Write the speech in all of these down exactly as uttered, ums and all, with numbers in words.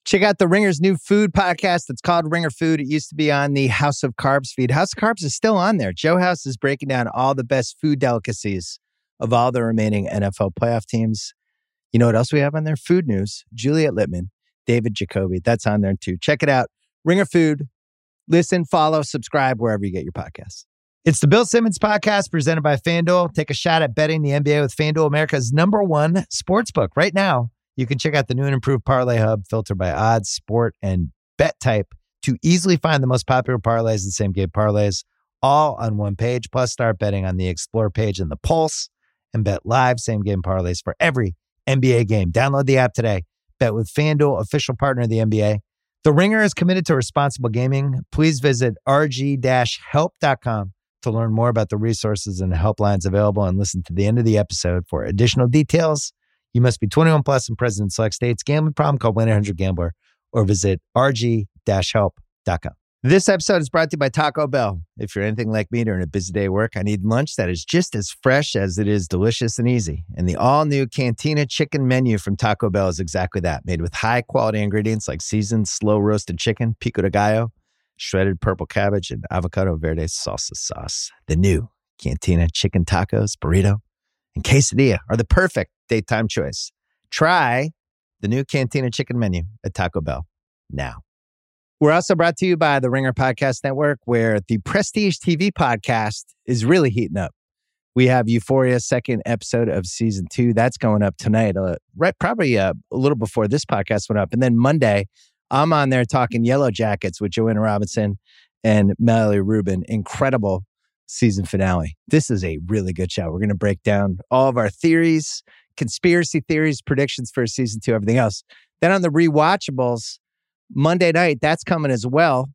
Check out the Ringer's new food podcast. It's called Ringer Food. It used to be on the House of Carbs feed. House of Carbs is still on there. Joe House is breaking down all the best food delicacies of all the remaining N F L playoff teams. You know what else we have on there? Food news. Juliet Littman, David Jacoby. That's on there too. Check it out. Ringer Food. Listen, follow, subscribe wherever you get your podcasts. It's the Bill Simmons Podcast presented by FanDuel. Take a shot at betting the N B A with FanDuel, America's number one sportsbook. Right now, you can check out the new and improved Parlay Hub, filtered by odds, sport, and bet type to easily find the most popular parlays and same-game parlays all on one page. Plus, start betting on the Explore page and the Pulse and bet live same-game parlays for every N B A game. Download the app today. Bet with FanDuel, official partner of the N B A. The Ringer is committed to responsible gaming. Please visit r g dash help dot com to learn more about the resources and helplines available and listen to the end of the episode for additional details. You must be twenty-one plus and present in select states. Gambling problem? Call one eight hundred gambler or visit r g dash help dot com. This episode is brought to you by Taco Bell. If you're anything like me during a busy day at work, I need lunch that is just as fresh as it is delicious and easy. And the all-new Cantina chicken menu from Taco Bell is exactly that, made with high-quality ingredients like seasoned, slow-roasted chicken, pico de gallo, shredded purple cabbage, and avocado verde salsa sauce. The new Cantina chicken tacos, burrito, and quesadilla are the perfect daytime choice. Try the new Cantina chicken menu at Taco Bell now. We're also brought to you by the Ringer Podcast Network, where the Prestige T V podcast is really heating up. We have Euphoria's second episode of season two. That's going up tonight, uh, right? Probably uh, a little before this podcast went up. And then Monday, I'm on there talking Yellow Jackets with Joanna Robinson and Melanie Rubin. Incredible season finale. This is a really good show. We're going to break down all of our theories, conspiracy theories, predictions for season two, everything else. Then on the rewatchables, Monday night, that's coming as well.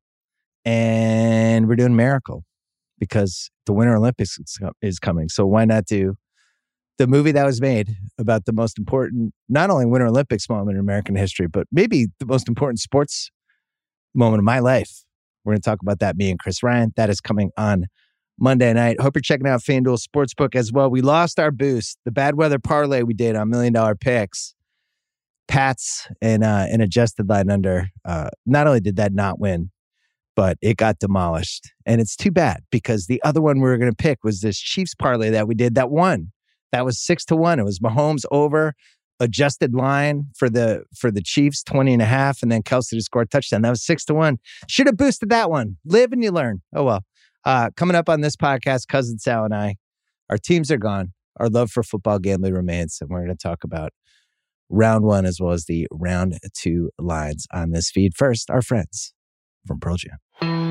And we're doing Miracle because the Winter Olympics is coming. So why not do the movie that was made about the most important, not only Winter Olympics moment in American history, but maybe the most important sports moment of my life. We're going to talk about that, me and Chris Ryan. That is coming on Monday night. Hope you're checking out FanDuel Sportsbook as well. We lost our boost. The bad weather parlay we did on Million Dollar Picks, Pats and uh, an adjusted line under. Uh, not only did that not win, but it got demolished. And it's too bad because the other one we were going to pick was this Chiefs parlay that we did that won. That was six to one. It was Mahomes over, adjusted line for the for the Chiefs, twenty and a half, and then Kelsey to score a touchdown. That was six to one. Should have boosted that one. Live and you learn. Oh, well. Uh, coming up on this podcast, Cousin Sal and I, our teams are gone. Our love for football gambling remains. And we're going to talk about round one as well as the round two lines on this feed. First, our friends from Pearl Jam.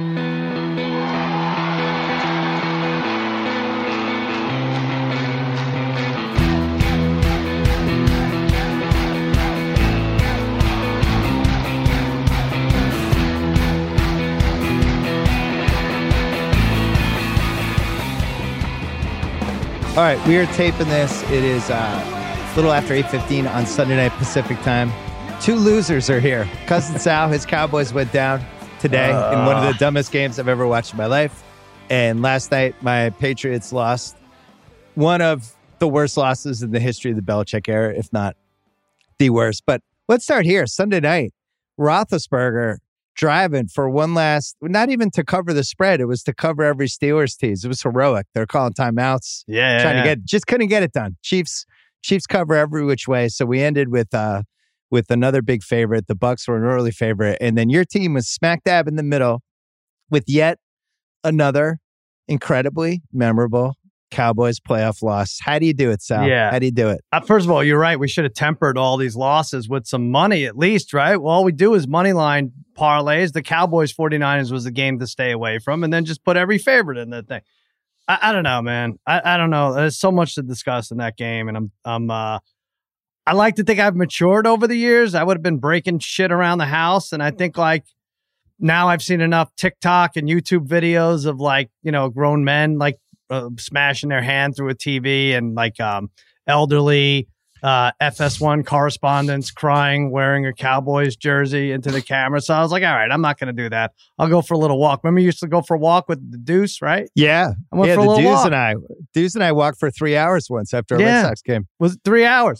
All right, we are taping this. It is uh, a little after eight fifteen on Sunday night Pacific time. Two losers are here. Cousin Sal, his Cowboys went down today uh. in one of the dumbest games I've ever watched in my life. And last night, my Patriots lost one of the worst losses in the history of the Belichick era, if not the worst. But let's start here. Sunday night, Roethlisberger driving for one last, not even to cover the spread. It was to cover every Steelers team. It was heroic. They're calling timeouts. Yeah. Trying yeah. to get, just couldn't get it done. Chiefs, Chiefs cover every which way. So we ended with, uh, with another big favorite. The Bucs were an early favorite. And then your team was smack dab in the middle with yet another incredibly memorable Cowboys playoff loss. How do you do it, Sal? Yeah. How do you do it? Uh, first of all, you're right. We should have tempered all these losses with some money at least, right? Well, all we do is money line parlays. The Cowboys forty-niners was the game to stay away from, and then just put every favorite in that thing. I, I don't know, man. I, I don't know. There's so much to discuss in that game, and I'm I'm uh I like to think I've matured over the years. I would have been breaking shit around the house, and I think like now I've seen enough TikTok and YouTube videos of like, you know, grown men like Uh, smashing their hand through a T V and like um, elderly uh, F S one correspondents crying, wearing a Cowboys jersey into the camera. So I was like, all right, I'm not going to do that. I'll go for a little walk. Remember you used to go for a walk with the Deuce, right? Yeah. I went yeah, for a the little Deuce walk. and I, Deuce and I walked for three hours once after a yeah. Red Sox game. Was it three hours?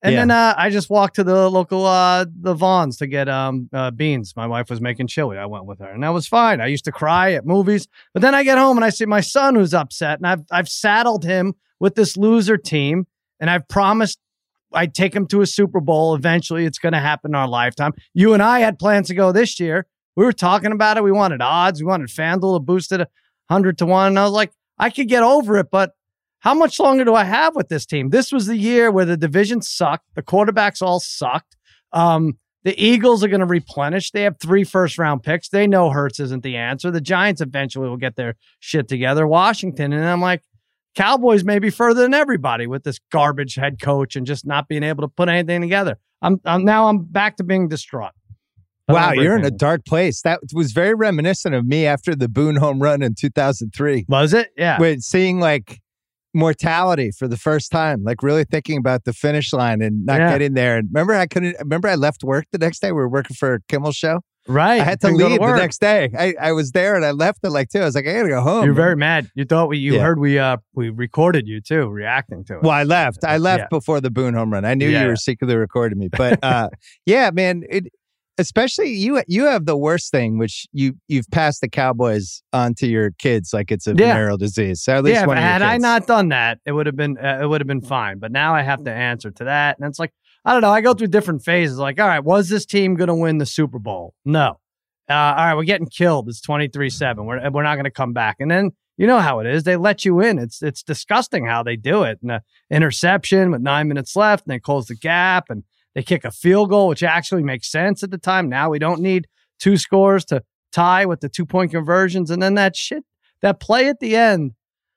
And Yeah. then uh, I just walked to the local uh, the Vons to get um uh, beans. My wife was making chili. I went with her, and that was fine. I used to cry at movies, but then I get home and I see my son who's upset, and I've I've saddled him with this loser team, and I've promised I'd take him to a Super Bowl. Eventually, it's going to happen in our lifetime. You and I had plans to go this year. We were talking about it. We wanted odds. We wanted FanDuel to boost it a hundred to one. And I was like, I could get over it, but how much longer do I have with this team? This was the year where the division sucked. The quarterbacks all sucked. Um, the Eagles are going to replenish. They have three first round picks. They know Hurts isn't the answer. The Giants eventually will get their shit together. Washington. And I'm like, Cowboys may be further than everybody with this garbage head coach and just not being able to put anything together. I'm, I'm now I'm back to being distraught. Wow, you're in a dark place. That was very reminiscent of me after the Boone home run in two thousand three. Was it? Yeah. With seeing like mortality for the first time, like really thinking about the finish line and not Yeah. getting there. And remember, I couldn't. Remember, I left work the next day. We were working for a Kimmel show. Right. I had to Couldn't go leave the work. next day. I, I was there and I left at like two. I was like, I gotta go home. You're very mad. You thought we, you Yeah. heard we, uh, we recorded you too, reacting to it. Well, I left. I left Yeah. before the Boone home run. I knew Yeah. you were secretly recording me, but uh, yeah, man. It, especially you. You have the worst thing, which you you've passed the Cowboys on to your kids like it's a Yeah. venereal disease. So at least Yeah, one but of your had I kids. not done that, it would have been uh, it would have been fine. But now I have to answer to that, and it's like I don't know. I go through different phases. Like, all right, was this team going to win the Super Bowl? No. Uh, all right, we're getting killed. It's twenty-three seven. We're we're not going to come back. And then you know how it is. They let you in. It's it's disgusting how they do it. And a interception with nine minutes left, and they close the gap, and they kick a field goal, which actually makes sense at the time. Now we don't need two scores to tie with the two point conversions, and then that shit, that play at the end.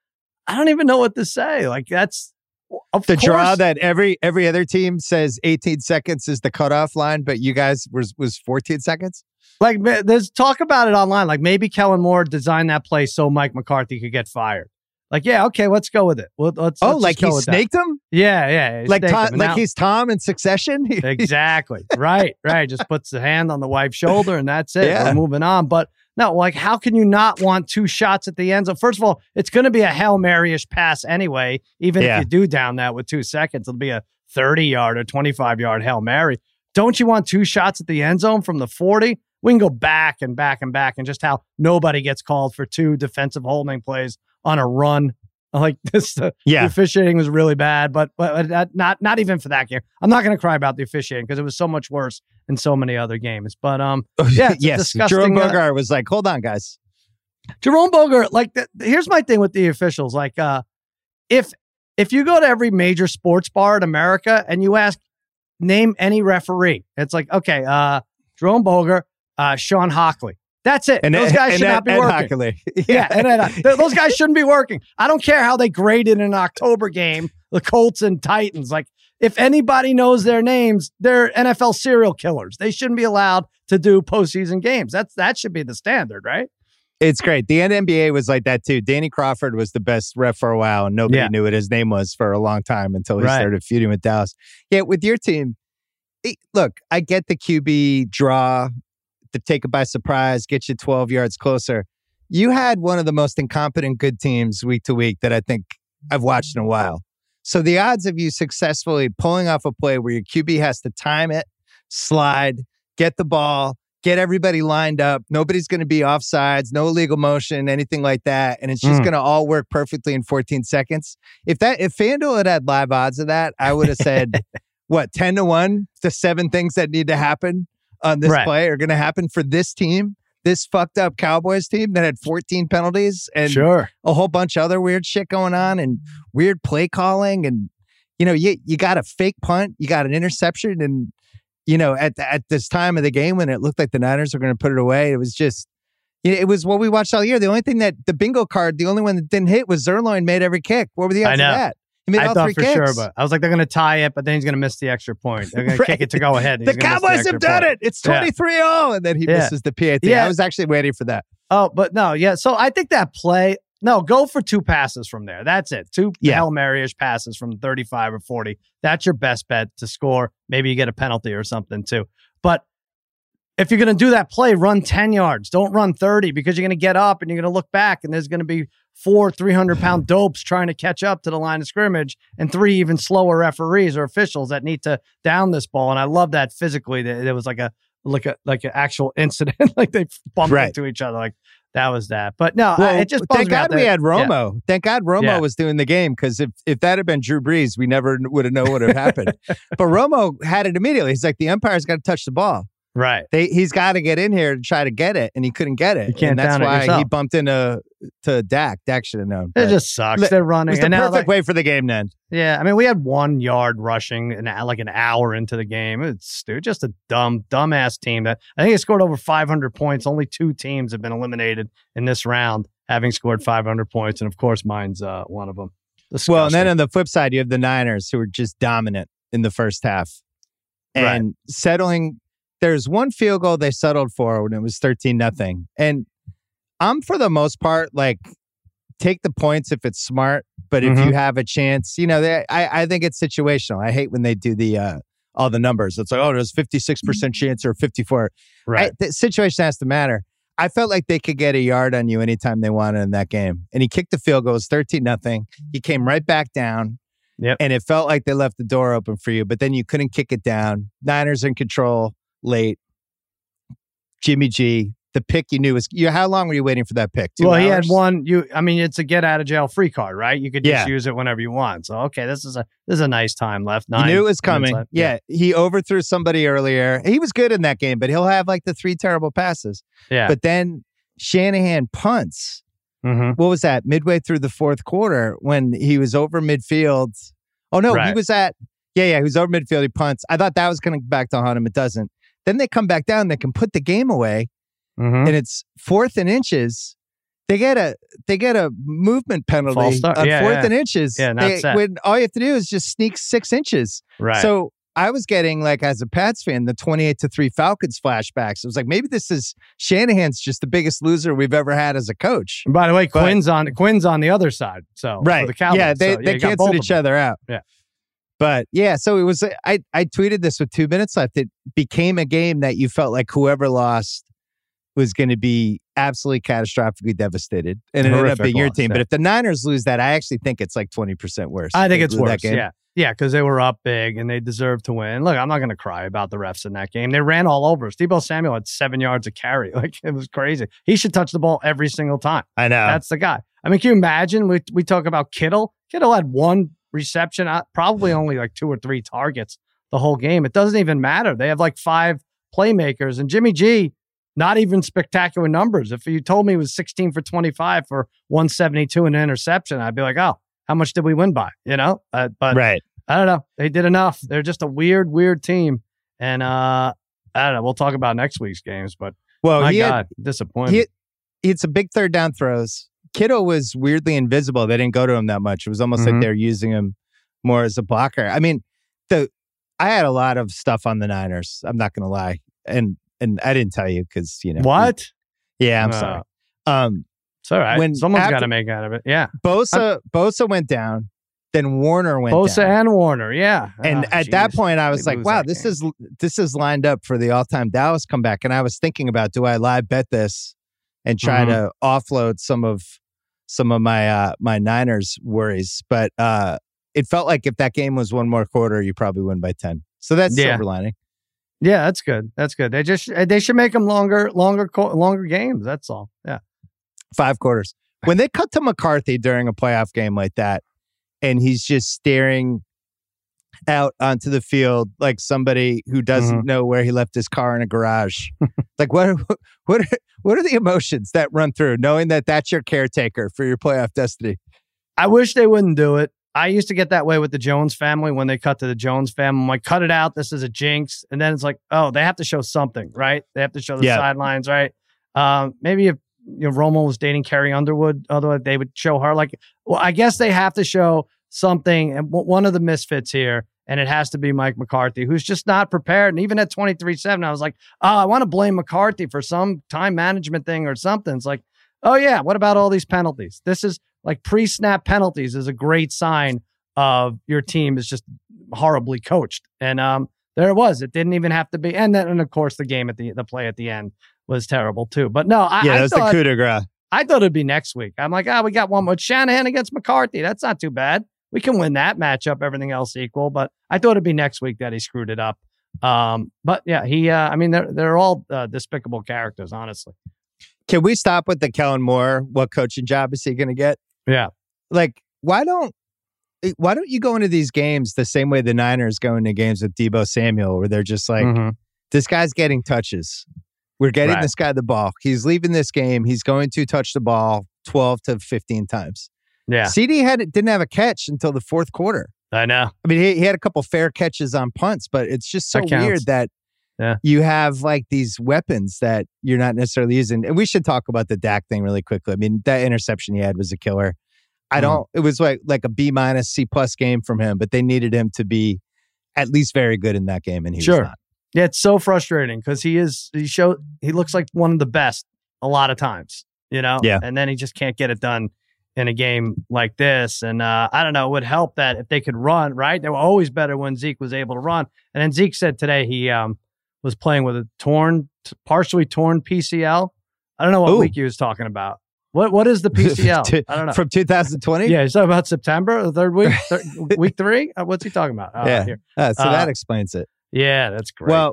I don't even know what to say. Like that's of the course, draw that every every other team says eighteen seconds is the cutoff line, but you guys was was fourteen seconds. Like there's talk about it online. Like maybe Kellen Moore designed that play so Mike McCarthy could get fired. Like yeah, okay, let's go with it. Well, let's, Oh, let's like just go he with snaked that. him, Yeah, yeah, he like snaked Tom, him. And like now- he's Tom in Succession. exactly right, right. Just puts the hand on the wife's shoulder and that's it. Yeah. We're moving on. But no, like how can you not want two shots at the end zone? First of all, it's going to be a Hail Mary-ish pass anyway. Even Yeah. if you do down that with two seconds, it'll be a thirty yard or twenty-five yard Hail Mary. Don't you want two shots at the end zone from the forty? We can go back and back and back and just how nobody gets called for two defensive holding plays on a run. Like this, uh, Yeah. the officiating was really bad, but but uh, not not even for that game. I'm not going to cry about the officiating because it was so much worse in so many other games. But um, yeah, it's a yes. disgusting. Jerome uh, Bogart was like, "Hold on, guys." Jerome Bogart, like th- here's my thing with the officials. Like, uh, if if you go to every major sports bar in America and you ask, name any referee, it's like, okay, uh, Jerome Bogart, uh, Sean Hockley. That's it. And those Ed- guys and should Ed- not be Ed working. Hockley. Yeah, and then, uh, th- those guys shouldn't be working. I don't care how they graded in an October game, the Colts and Titans. Like, if anybody knows their names, they're N F L serial killers. They shouldn't be allowed to do postseason games. That's that should be the standard, right? It's great. The N B A was like that too. Danny Crawford was the best ref for a while, and nobody Yeah. knew what his name was for a long time until he Right. started feuding with Dallas. Yeah, with your team, it- look, I get the Q B draw, to take it by surprise, get you twelve yards closer. You had one of the most incompetent good teams week to week that I think I've watched in a while. So the odds of you successfully pulling off a play where your Q B has to time it, slide, get the ball, get everybody lined up. Nobody's going to be offsides, no illegal motion, anything like that. And it's just Mm. going to all work perfectly in fourteen seconds. If that, if FanDuel had had live odds of that, I would have said, what, ten to one, the seven things that need to happen on this Right. play are going to happen for this team, this fucked up Cowboys team that had fourteen penalties and Sure. a whole bunch of other weird shit going on and weird play calling. And, you know, you, you got a fake punt, you got an interception. And, you know, at at this time of the game when it looked like the Niners were going to put it away, it was just, it was what we watched all year. The only thing that the bingo card, the only one that didn't hit was Zerloin made every kick. What were the I odds know. of that? He made I all thought three for kicks. sure, but I was like, they're going to tie it, but then he's going to miss the extra point. They're going Right. to kick it to go ahead. The Cowboys have done it. It's Yeah. twenty-three oh. And then he Yeah. misses the P A T. Yeah. I was actually waiting for that. Oh, but no, yeah. So I think that play, no, go for two passes from there. That's it. Two Yeah. Hail Mary-ish passes from thirty-five or forty. That's your best bet to score. Maybe you get a penalty or something too. But if you're going to do that play, run ten yards. Don't run thirty because you're going to get up and you're going to look back and there's going to be four three hundred pound dopes trying to catch up to the line of scrimmage and three even slower referees or officials that need to down this ball. And I love that physically. There was like a like a like an actual incident, like they bumped right. into each other. Like that was that. But no, well, I, it just thank God we had Romo. Yeah. Thank God Romo yeah. was doing the game because if if that had been Drew Brees, we never would have known what had happened. But Romo had it immediately. He's like, the umpire's got to touch the ball. Right. They, he's got to get in here to try to get it, and he couldn't get it. You can't and that's down it why yourself. he bumped into to Dak. Dak should have known. It just sucks. Li- They're running. It was the and perfect now, like, way for the game to end. Yeah, I mean, we had one yard rushing and like an hour into the game. It's dude, just a dumb, dumbass team that I think it scored over five hundred points. Only two teams have been eliminated in this round, having scored five hundred points, and of course, mine's uh, one of them. Disgusting. Well, and then on the flip side, you have the Niners who were just dominant in the first half and right. settling. There's one field goal they settled for when it was thirteen nothing. And I'm, for the most part, like, take the points if it's smart. But if mm-hmm. you have a chance, you know, they, I, I think it's situational. I hate when they do the uh, all the numbers. It's like, oh, there's fifty-six percent chance or fifty-four. Right. I, the situation has to matter. I felt like they could get a yard on you anytime they wanted in that game. And he kicked the field goal. It was thirteen nothing. He came right back down. Yep. And it felt like they left the door open for you, but then you couldn't kick it down. Niners in control. Late, Jimmy G, the pick you knew was you. How long were you waiting for that pick? Two well, hours? he had one. You, I mean, it's a get out of jail free card, right? You could just yeah. use it whenever you want. So, okay, this is a this is a nice time left. Nine you knew it was coming. Yeah. yeah, he overthrew somebody earlier. He was good in that game, but he'll have like the three terrible passes. Yeah, but then Shanahan punts. Mm-hmm. What was that? Midway through the fourth quarter when he was over midfield. Oh no, right. he was at. Yeah, yeah, he was over midfield. He punts. I thought that was going to back to haunt him. It doesn't. Then they come back down. They can put the game away, mm-hmm. and it's fourth and inches. They get a they get a movement penalty on yeah, fourth yeah. and inches. Yeah, not they, set. When all you have to do is just sneak six inches. Right. So I was getting, like, as a Pats fan, the twenty-eight to three Falcons flashbacks. It was like, maybe this is Shanahan's just the biggest loser we've ever had as a coach. And by the way, but, Quinn's on Quinn's on the other side. So right, the Cowboys, yeah, they so, they yeah, canceled each other out. Yeah. But yeah, so it was, I, I tweeted this with two minutes left. It became a game that you felt like whoever lost was going to be absolutely catastrophically devastated. And it ended up being your team. Yeah. But if the Niners lose that, I actually think it's like twenty percent worse. I think it's That worse. game. Yeah. Yeah, because they were up big and they deserved to win. Look, I'm not going to cry about the refs in that game. They ran all over us. Deebo Samuel had seven yards of carry. Like, it was crazy. He should touch the ball every single time. I know. That's the guy. I mean, can you imagine? We, we talk about Kittle. Kittle had one reception, uh, probably only like two or three targets the whole game. It doesn't even matter. They have like five playmakers. And Jimmy G, not even spectacular numbers. If you told me it was sixteen for twenty-five for one seventy-two and an interception, I'd be like, oh, how much did we win by? You know? Uh, but right. I don't know. They did enough. They're just a weird, weird team. And uh, I don't know. We'll talk about next week's games. But well, my he God, had, disappointing. He, it's a big third down throws. Kittle was weirdly invisible. They didn't go to him that much. It was almost Mm-hmm. like they're using him more as a blocker. I mean, the I had a lot of stuff on the Niners. I'm not going to lie. And and I didn't tell you because, you know. What? Yeah, I'm Uh, sorry. Um, It's all right. When Someone's got after- to make out of it. Yeah. Bosa Bosa went down. Then Warner went Bosa down. and Warner. Yeah. And Oh, at that geez. point, I was They like, lose wow, that this game. is this is lined up for the all-time Dallas comeback. And I was thinking about, do I live bet this and try Mhm. to offload some of some of my uh, my Niners worries? But uh, it felt like if that game was one more quarter, you probably win by ten. So that's Yeah. silver lining. Yeah, that's good. That's good. They just they should make them longer, longer, co- longer games. That's all. Yeah. Five quarters. When they cut to McCarthy during a playoff game like that, and he's just staring out onto the field like somebody who doesn't Mm-hmm. know where he left his car in a garage. Like, what are, what are, what are the emotions that run through knowing that that's your caretaker for your playoff destiny? I wish they wouldn't do it. I used to get that way with the Jones family when they cut to the Jones family. I'm like, cut it out. This is a jinx. And then it's like, oh, they have to show something, right? They have to show the Yeah. sidelines, right? Um, maybe if you know, Romo was dating Carrie Underwood, otherwise they would show her like, well, I guess they have to show something. And w- one of the misfits here, and it has to be Mike McCarthy, who's just not prepared. And even at twenty-three seven, I was like, oh, I want to blame McCarthy for some time management thing or something. It's like, oh yeah, what about all these penalties? This is like pre-snap penalties is a great sign of your team is just horribly coached. And um, There it was. It didn't even have to be. And then, and of course, the game at the the play at the end was terrible too. But no, I, yeah, I that was thought, the coup de grace. I thought it'd be next week. I'm like, ah, oh, we got one with Shanahan against McCarthy. That's not too bad. We can win that matchup, everything else equal. But I thought it'd be next week that he screwed it up. Um, but yeah, he, uh, I mean, they're, they're all uh, despicable characters, honestly. Can we stop with the Kellen Moore? What coaching job is he going to get? Yeah. Like, why don't, why don't you go into these games the same way the Niners go into games with Deebo Samuel, where they're just like, mm-hmm. this guy's getting touches. We're getting right. this guy the ball. He's leaving this game. He's going to touch the ball twelve to fifteen times. Yeah. C D had didn't have a catch until the fourth quarter. I know. I mean, he, he had a couple fair catches on punts, but it's just so that weird that yeah. you have like these weapons that you're not necessarily using. And we should talk about the Dak thing really quickly. I mean, that interception he had was a killer. I don't, mm. it was like, like a B minus, C plus game from him, but they needed him to be at least very good in that game. And he sure. was not. Yeah. It's so frustrating because he is, he showed, he looks like one of the best a lot of times, you know? Yeah. And then he just can't get it done in a game like this. And uh, I don't know, it would help that if they could run, right? They were always better when Zeke was able to run. And then Zeke said today he um, was playing with a torn, partially torn P C L. I don't know what Ooh. week he was talking about. What What is the P C L? I don't know. From two thousand twenty? Yeah, he's talking about September, the third week, third, week three? Uh, what's he talking about? Uh, yeah, here. Uh, so uh, that explains it. Yeah, that's great. Well,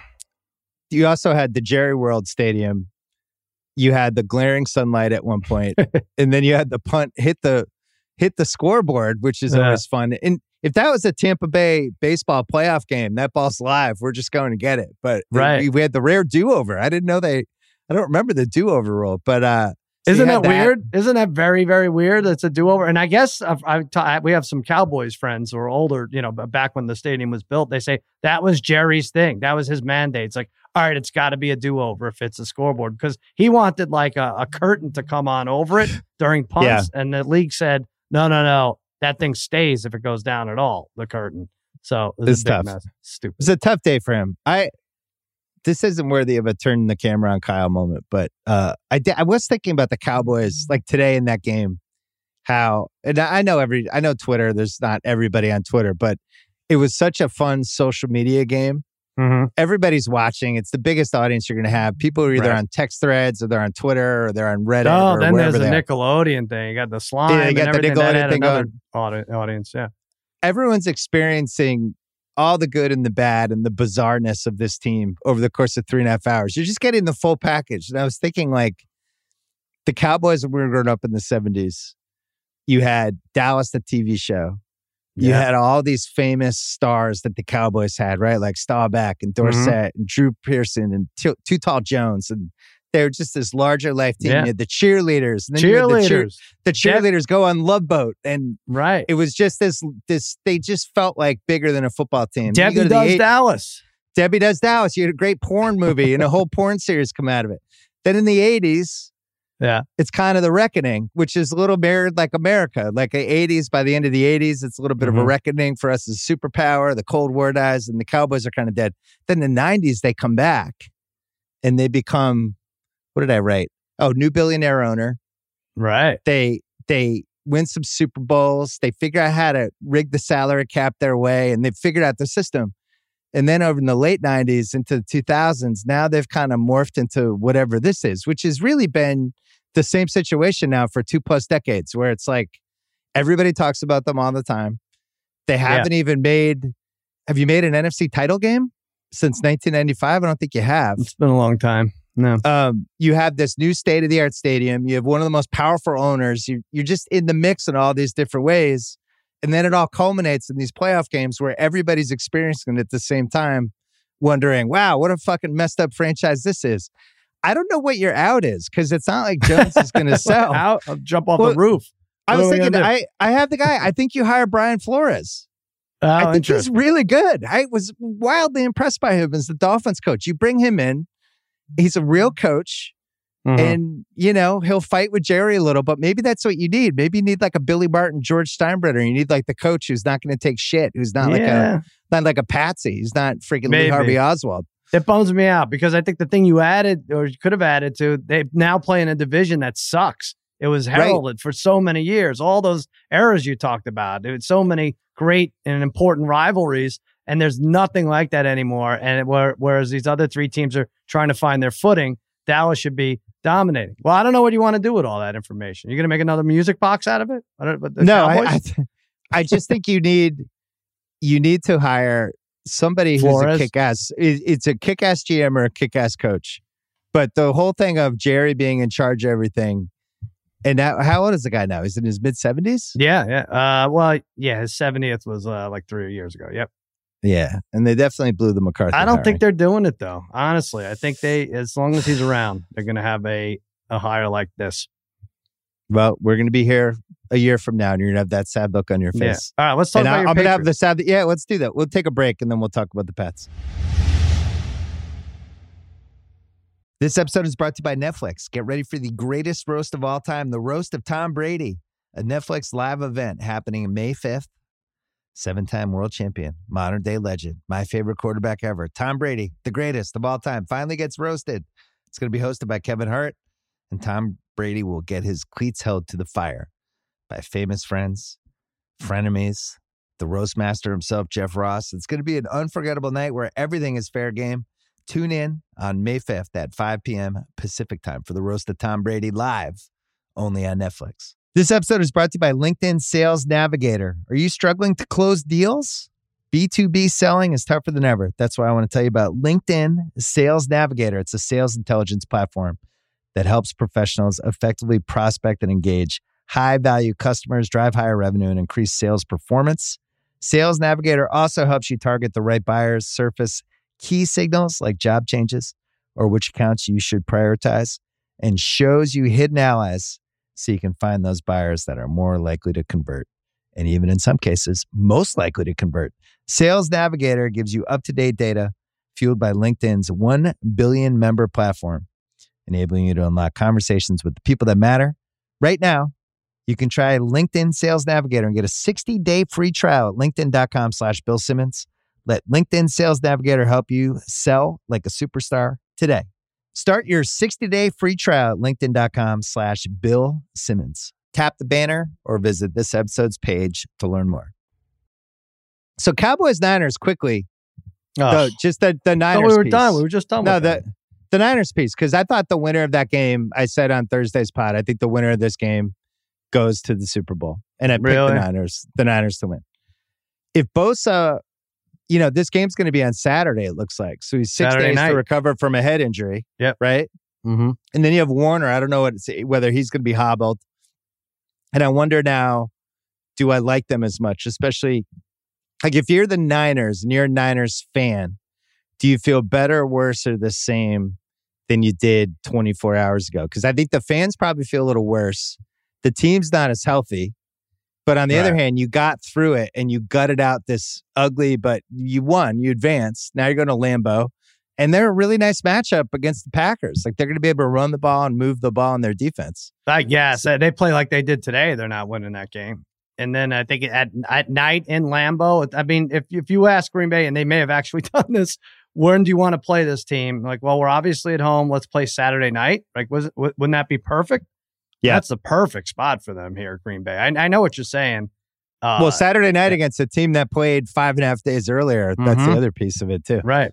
you also had the Jerry World Stadium. You had the glaring sunlight at one point, and then you had the punt hit the hit the scoreboard, which is yeah. always fun. And if that was a Tampa Bay baseball playoff game, that ball's live. We're just going to get it. But right. we, we had the rare do-over. I didn't know they. I don't remember the do-over rule, but uh, so isn't that, that weird? Isn't that very very weird? It's a do-over, and I guess I've, I've ta- we have some Cowboys friends who are older. You know, back when the stadium was built, they say that was Jerry's thing. That was his mandate. It's like, all right, it's got to be a do-over if it's a scoreboard, because he wanted like a, a curtain to come on over it during punts, yeah. and the league said, no, no, no, that thing stays if it goes down at all, the curtain. So it was it's a big tough. Mess. Stupid. It's a tough day for him. I this isn't worthy of a turn the camera on Kyle moment, but uh, I di- I was thinking about the Cowboys like today in that game, how and I know every I know Twitter. There's not everybody on Twitter, but it was such a fun social media game. Mm-hmm. Everybody's watching. It's the biggest audience you're going to have. People are either right. on text threads or they're on Twitter or they're on Reddit. Oh, or then there's the they're. Nickelodeon thing. You got the slime. Yeah, you got and the everything. Nickelodeon that thing another going. Audience, yeah. Everyone's experiencing all the good and the bad and the bizarreness of this team over the course of three and a half hours. You're just getting the full package. And I was thinking, like, the Cowboys, when we were growing up in the seventies, you had Dallas, the T V show. You yeah. had all these famous stars that the Cowboys had, right? Like Staubach and Dorsett mm-hmm. and Drew Pearson and T- Too Tall Jones. And they were just this larger life team. Yeah. You had the cheerleaders. And then cheerleaders. You had the, cheer- the cheerleaders go on Love Boat. And right. it was just this, this, they just felt like bigger than a football team. Debbie Does eight- Dallas. Debbie Does Dallas. You had a great porn movie and a whole porn series come out of it. Then in the eighties, yeah, it's kind of the reckoning, which is a little mirrored like America. Like the eighties, by the end of the eighties, it's a little bit mm-hmm. of a reckoning for us as superpower. The Cold War dies and the Cowboys are kind of dead. Then the nineties, they come back and they become, what did I write? Oh, new billionaire owner. Right. They they win some Super Bowls. They figure out how to rig the salary cap their way, and they figured out the system. And then over in the late nineties into the two thousands, now they've kind of morphed into whatever this is, which has really been the same situation now for two plus decades, where it's like everybody talks about them all the time. They haven't yeah. even made, have you made an N F C title game since nineteen ninety-five? I don't think you have. It's been a long time. No. Um, you have this new state-of-the-art stadium. You have one of the most powerful owners. You, you're just in the mix in all these different ways. And then it all culminates in these playoff games where everybody's experiencing it at the same time, wondering, wow, what a fucking messed up franchise this is. I don't know what your out is, because it's not like Jones is going to sell. Out? I'll jump off well, the roof. What I was thinking, I, I have the guy. I think you hire Brian Flores. Oh, I think he's really good. I was wildly impressed by him as the Dolphins coach. You bring him in. He's a real coach. Mm-hmm. And, you know, he'll fight with Jerry a little, but maybe that's what you need. Maybe you need like a Billy Barton, George Steinbrenner. You need like the coach who's not going to take shit, who's not like yeah. a not like a patsy. He's not freaking maybe. Lee Harvey Oswald. It bums me out because I think the thing you added or you could have added to, they now play in a division that sucks. It was heralded right. for so many years. All those eras you talked about. There was so many great and important rivalries. And there's nothing like that anymore. And where, whereas these other three teams are trying to find their footing, Dallas should be dominating. Well, I don't know what you want to do with all that information. You're going to make another music box out of it? I don't, but the no, I, Cowboys? I, th- I just think you need you need to hire somebody who's Flores? a kick-ass. It, it's a kick-ass G M or a kick-ass coach. But the whole thing of Jerry being in charge of everything, and now, how old is the guy now? He's in his mid-seventies? Yeah, yeah. Uh, well, yeah, his seventieth was uh, like three years ago. Yep. Yeah, and they definitely blew the McCarthy. I don't hiring. think they're doing it, though. Honestly, I think they, as long as he's around, they're going to have a, a hire like this. Well, we're going to be here a year from now, and you're going to have that sad look on your face. Yeah. All right, let's talk and about I, your I'm going to have the Patriots. sad. Yeah, let's do that. We'll take a break, and then we'll talk about the Pats. This episode is brought to you by Netflix. Get ready for the greatest roast of all time, the roast of Tom Brady, a Netflix live event happening May fifth. Seven-time world champion, modern-day legend, my favorite quarterback ever, Tom Brady, the greatest of all time, finally gets roasted. It's going to be hosted by Kevin Hart, and Tom Brady will get his cleats held to the fire by famous friends, frenemies, the roast master himself, Jeff Ross. It's going to be an unforgettable night where everything is fair game. Tune in on May fifth at five p.m. Pacific time for the roast of Tom Brady live, only on Netflix. This episode is brought to you by LinkedIn Sales Navigator. Are you struggling to close deals? B two B selling is tougher than ever. That's why I want to tell you about LinkedIn Sales Navigator. It's a sales intelligence platform that helps professionals effectively prospect and engage high-value customers, drive higher revenue, and increase sales performance. Sales Navigator also helps you target the right buyers, surface key signals like job changes or which accounts you should prioritize, and shows you hidden allies so you can find those buyers that are more likely to convert, and even in some cases, most likely to convert. Sales Navigator gives you up-to-date data fueled by LinkedIn's one billion member platform, enabling you to unlock conversations with the people that matter. Right now, you can try LinkedIn Sales Navigator and get a sixty-day free trial at linkedin.com slash Bill Simmons. Let LinkedIn Sales Navigator help you sell like a superstar today. Start your sixty-day free trial at linkedin.com slash Bill Simmons. Tap the banner or visit this episode's page to learn more. So Cowboys Niners quickly. Oh, So just the, the Niners we were piece. done. We were just done No, with the, that. the Niners piece, because I thought the winner of that game, I said on Thursday's pod, I think the winner of this game goes to the Super Bowl. And I picked Really? the Niners, the Niners to win. If Bosa, you know, this game's going to be on Saturday, it looks like. So he's six Saturday days night. to recover from a head injury. Yep. Right? Mm-hmm. And then you have Warner. I don't know what it's, whether he's going to be hobbled. And I wonder now, do I like them as much? Especially, like if you're the Niners and you're a Niners fan, do you feel better, worse, or the same than you did twenty-four hours ago? Because I think the fans probably feel a little worse. The team's not as healthy. But on the Right. other hand, you got through it and you gutted out this ugly, but you won. You advanced. Now you're going to Lambeau. And they're a really nice matchup against the Packers. Like they're going to be able to run the ball and move the ball in their defense. I guess uh, they play like they did today. They're not winning that game. And then I think at at night in Lambeau, I mean, if if you ask Green Bay, and they may have actually done this, when do you want to play this team? Like, well, we're obviously at home. Let's play Saturday night. Like, was it, w- wouldn't that be perfect? Yeah. That's the perfect spot for them here at Green Bay. I, I know what you're saying. Uh, well, Saturday night against a team that played five and a half days earlier. That's Mhm. the other piece of it too. right.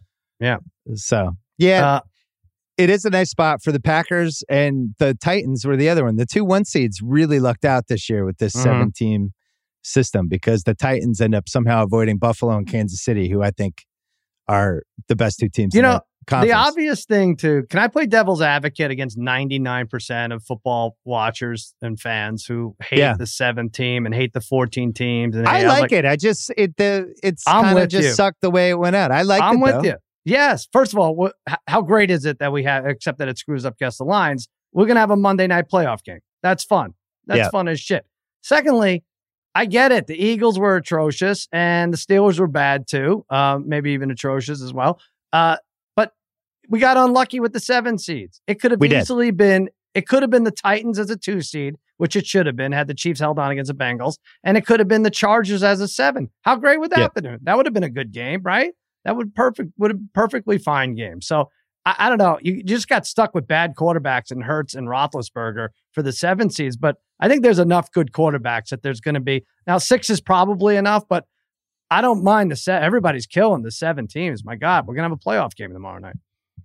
So yeah, Uh, it is a nice spot for the Packers, and the Titans were the other one. The two one seeds really lucked out this year with this Mhm. seven team system because the Titans end up somehow avoiding Buffalo and Kansas City, who I think are the best two teams. You in know, that conference. The obvious thing to, can I play devil's advocate against ninety-nine percent of football watchers and fans who hate Yeah. the seven team and hate the fourteen teams? And I hate- was like, it. I just it the it's I'm kind of with just you. sucked the way it went out. I like it. I'm with though. you. Yes. First of all, what, h- how great is it that we have, except that it screws up guess the lines, we're going to have a Monday night playoff game. That's fun. That's Yeah. fun as shit. Secondly, I get it. The Eagles were atrocious and the Steelers were bad too. Um, maybe even atrocious as well. Uh, but we got unlucky with the seven seeds. It could have We did. easily been, it could have been the Titans as a two seed, which it should have been had the Chiefs held on against the Bengals. And it could have been the Chargers as a seven. How great would that Yeah. have been? That would have been a good game, right? That would perfect would have perfectly fine game. So I, I don't know. You just got stuck with bad quarterbacks and Hurts and Roethlisberger for the seven seeds, but I think there's enough good quarterbacks that there's going to be now six is probably enough. But I don't mind the set. Everybody's killing the seven teams. My God, we're gonna have a playoff game tomorrow night.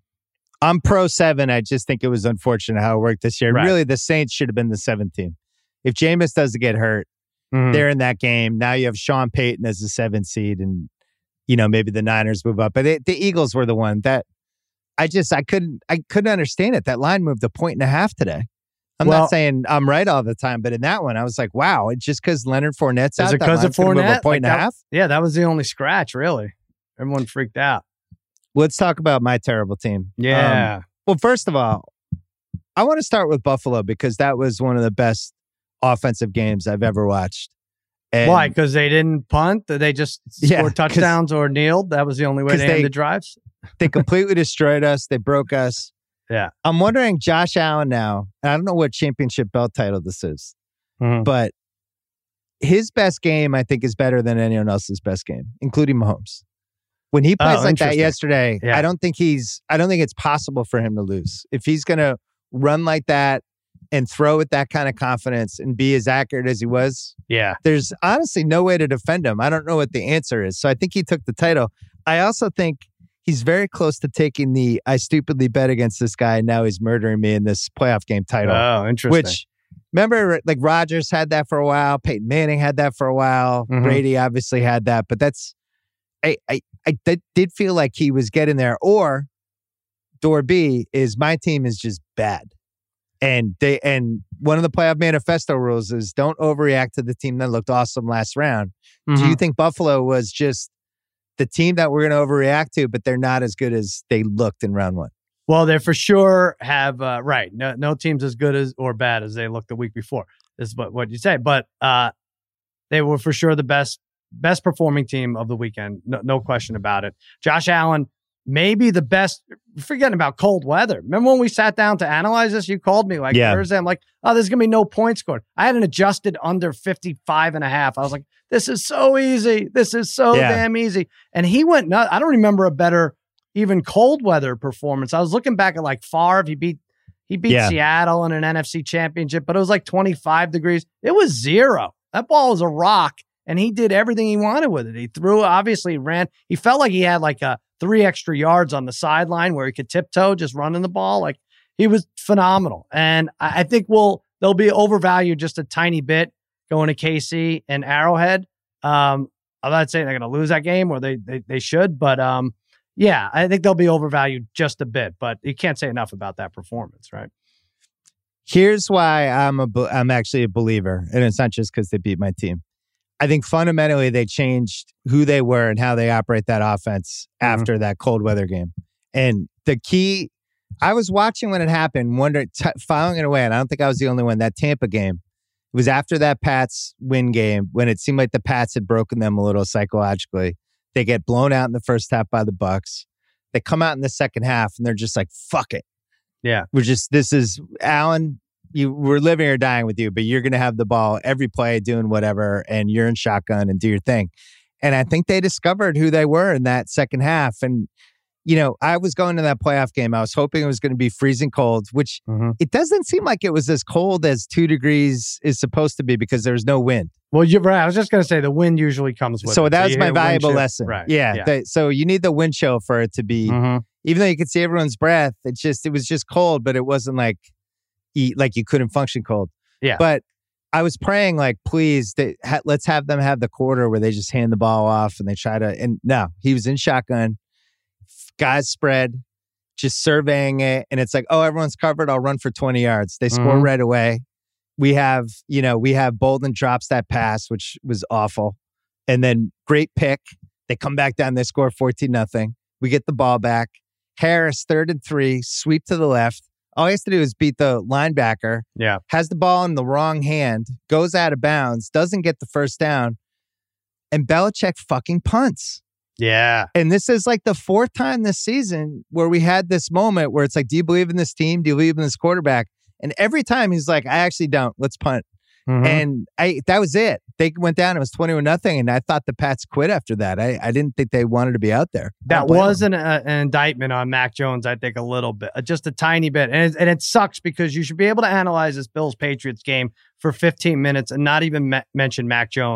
I'm pro seven. I just think it was unfortunate how it worked this year. Right. Really, the Saints should have been the seventh team. If Jameis doesn't get hurt, mm-hmm. they're in that game. Now you have Sean Payton as the seventh seed, and you know maybe the Niners move up. But it, the Eagles were the one that I just I couldn't I couldn't understand it. That line moved a point and a half today. I'm well, not saying I'm right all the time, but in that one, I was like, wow, it's just because Leonard Fournette's out. Is it because of Fournette? A point like and a that, half? Yeah, that was the only scratch, really. Everyone freaked out. Let's talk about my terrible team. Yeah. Um, well, first of all, I want to start with Buffalo because that was one of the best offensive games I've ever watched. And why? Because they didn't punt? They just scored yeah, touchdowns or kneeled? That was the only way to end the drives? They completely destroyed us. They broke us. Yeah. I'm wondering, Josh Allen now, I don't know what championship belt title this is, mm-hmm. but his best game, I think, is better than anyone else's best game, including Mahomes. When he plays oh, like that yesterday, yeah. I don't think he's, I don't think it's possible for him to lose. If he's going to run like that and throw with that kind of confidence and be as accurate as he was, yeah, there's honestly no way to defend him. I don't know what the answer is. So I think he took the title. I also think he's very close to taking the I stupidly bet against this guy and now he's murdering me in this playoff game title. Oh, interesting. Which, remember, like Rodgers had that for a while. Peyton Manning had that for a while. Mm-hmm. Brady obviously had that. But that's, I, I, I that did feel like he was getting there. Or, door B is my team is just bad. And they and one of the playoff manifesto rules is don't overreact to the team that looked awesome last round. Mm-hmm. Do you think Buffalo was just the team that we're going to overreact to, but they're not as good as they looked in round one? Well, they for sure have, uh, right. No, no team's as good as or bad as they looked the week before. This is what, what you say. But uh, they were for sure the best best performing team of the weekend. No, no question about it. Josh Allen, maybe the best, forgetting about cold weather. Remember when we sat down to analyze this? You called me like yeah. Thursday. I'm like, oh, there's going to be no points scored. I had an adjusted under fifty-five and a half. I was like, this is so easy. This is so yeah. damn easy. And he went nuts. I don't remember a better, even cold weather performance. I was looking back at like Favre. He beat, he beat yeah. Seattle in an N F C championship, but it was like twenty-five degrees. It was zero. That ball was a rock. And he did everything he wanted with it. He threw, obviously ran. He felt like he had like a three extra yards on the sideline where he could tiptoe just running the ball. Like he was phenomenal. And I, I think we'll, they'll be overvalued just a tiny bit going to K C and Arrowhead. Um, I'm not saying they're going to lose that game or they, they, they should, but um, yeah, I think they'll be overvalued just a bit, but you can't say enough about that performance, right? Here's why I'm a, I'm actually a believer. And it's not just because they beat my team. I think fundamentally they changed who they were and how they operate that offense mm-hmm. after that cold weather game. And the key, I was watching when it happened, wondering, t- following it away, and I don't think I was the only one, that Tampa game. It was after that Pats win game when it seemed like the Pats had broken them a little psychologically. They get blown out in the first half by the Bucs. They come out in the second half and they're just like, fuck it. Yeah. We're just, this is, Allen, you we're living or dying with you, but you're going to have the ball every play doing whatever, and you're in shotgun and do your thing. And I think they discovered who they were in that second half. And, you know, I was going to that playoff game. I was hoping it was going to be freezing cold, which mm-hmm. it doesn't seem like it was as cold as two degrees is supposed to be because there's no wind. Well, you're right. I was just going to say the wind usually comes with so it. That so was my valuable lesson. Right. Yeah. yeah. The, so you need the wind chill for it to be, mm-hmm. even though you could see everyone's breath, it's just, it was just cold, but it wasn't like, eat like you couldn't function cold. Yeah. But I was praying like, please, they, ha, let's have them have the quarter where they just hand the ball off and they try to, and no, he was in shotgun, guys spread, just surveying it. And it's like, oh, everyone's covered. I'll run for twenty yards. They score mm-hmm. right away. We have, you know, we have Bolden drops that pass, which was awful. And then great pick. They come back down. They score fourteen nothing. We get the ball back. Harris, third and three, sweep to the left. All he has to do is beat the linebacker. Yeah. Has the ball in the wrong hand, goes out of bounds, doesn't get the first down, and Belichick fucking punts. Yeah. And this is like the fourth time this season where we had this moment where it's like, do you believe in this team? Do you believe in this quarterback? And every time he's like, I actually don't. Let's punt. Mm-hmm. And I that was it. They went down. It was twenty-one nothing. And I thought the Pats quit after that. I, I didn't think they wanted to be out there. That was an, uh, an indictment on Mac Jones, I think, a little bit, uh, just a tiny bit. And it, and it sucks because you should be able to analyze this Bills-Patriots game for fifteen minutes and not even me- mention Mac Jones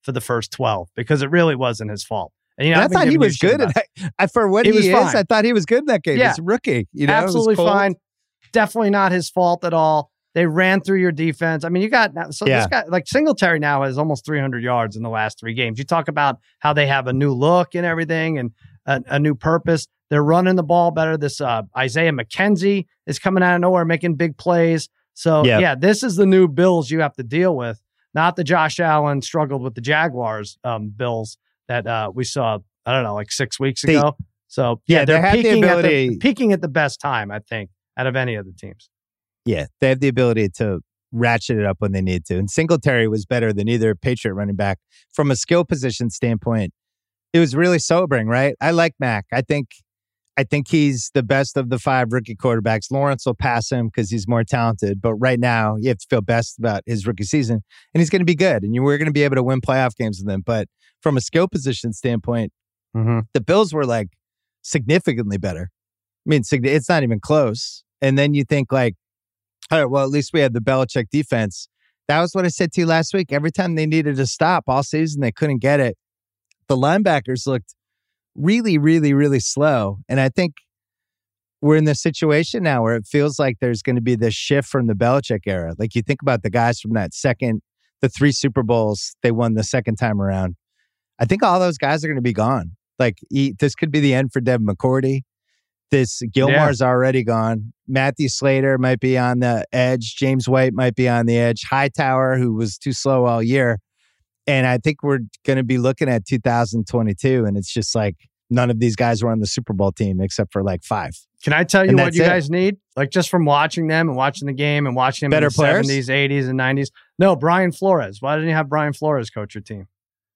for the first twelve because it really wasn't his fault. And, you know, I thought he was good. At, I, for what he, he is, fine. I thought he was good in that game. Yeah. He's a rookie. You know, absolutely fine. Definitely not his fault at all. They ran through your defense. I mean, you got so yeah. this guy like Singletary now has almost three hundred yards in the last three games. You talk about how they have a new look and everything and a, a new purpose. They're running the ball better. This uh, Isaiah McKenzie is coming out of nowhere, making big plays. So yep. yeah, this is the new Bills you have to deal with, not the Josh Allen struggled with the Jaguars um, Bills that uh, we saw. I don't know, like six weeks ago. They, so yeah, yeah they're they peaking, the ability, at the, peaking at the best time, I think, out of any of the teams. Yeah, they have the ability to ratchet it up when they need to. And Singletary was better than either Patriot running back. From a skill position standpoint, it was really sobering, right? I like Mac. I think I think he's the best of the five rookie quarterbacks. Lawrence will pass him because he's more talented. But right now, you have to feel best about his rookie season. And he's going to be good. And you, we're going to be able to win playoff games with him. But from a skill position standpoint, mm-hmm. the Bills were like significantly better. I mean, it's not even close. And then you think like, all right, well, at least we have the Belichick defense. That was what I said to you last week. Every time they needed to stop all season, they couldn't get it. The linebackers looked really, really, really slow. And I think we're in this situation now where it feels like there's going to be this shift from the Belichick era. Like you think about the guys from that second, the three Super Bowls they won the second time around. I think all those guys are going to be gone. Like he, this could be the end for Devin McCourty. This Gilmore's yeah. already gone. Matthew Slater might be on the edge. James White might be on the edge. Hightower, who was too slow all year. And I think we're going to be looking at two thousand twenty-two, and it's just like none of these guys were on the Super Bowl team except for like five. Can I tell you and what you it. guys need? Like just from watching them and watching the game and watching them Better in the players? seventies, eighties, and nineties. No, Brian Flores. Why didn't you have Brian Flores coach your team?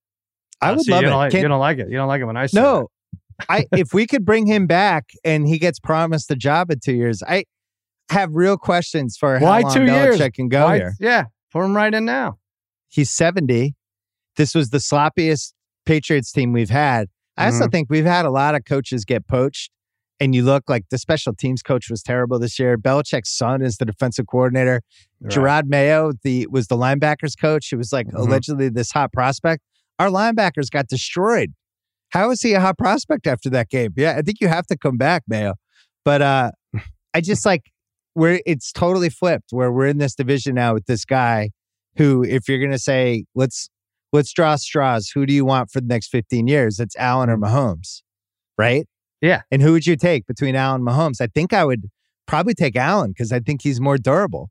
I would uh, so love you it. Don't like, you don't like it. You don't like it when I say no. I if we could bring him back and he gets promised a job in two years, I have real questions for Why how long two Belichick years? can go Why, here. Yeah, put him right in now. He's seventy. This was the sloppiest Patriots team we've had. I also mm-hmm. think we've had a lot of coaches get poached, and you look like the special teams coach was terrible this year. Belichick's son is the defensive coordinator. Right. Gerard Mayo the was the linebackers coach. It was like mm-hmm. allegedly this hot prospect. Our linebackers got destroyed. How is he a hot prospect after that game? Yeah, I think you have to come back, Mayo. But uh, I just like where it's totally flipped, where we're in this division now with this guy who, if you're going to say, let's let's draw straws, who do you want for the next fifteen years? It's Allen or Mahomes, right? Yeah. And who would you take between Allen and Mahomes? I think I would probably take Allen because I think he's more durable.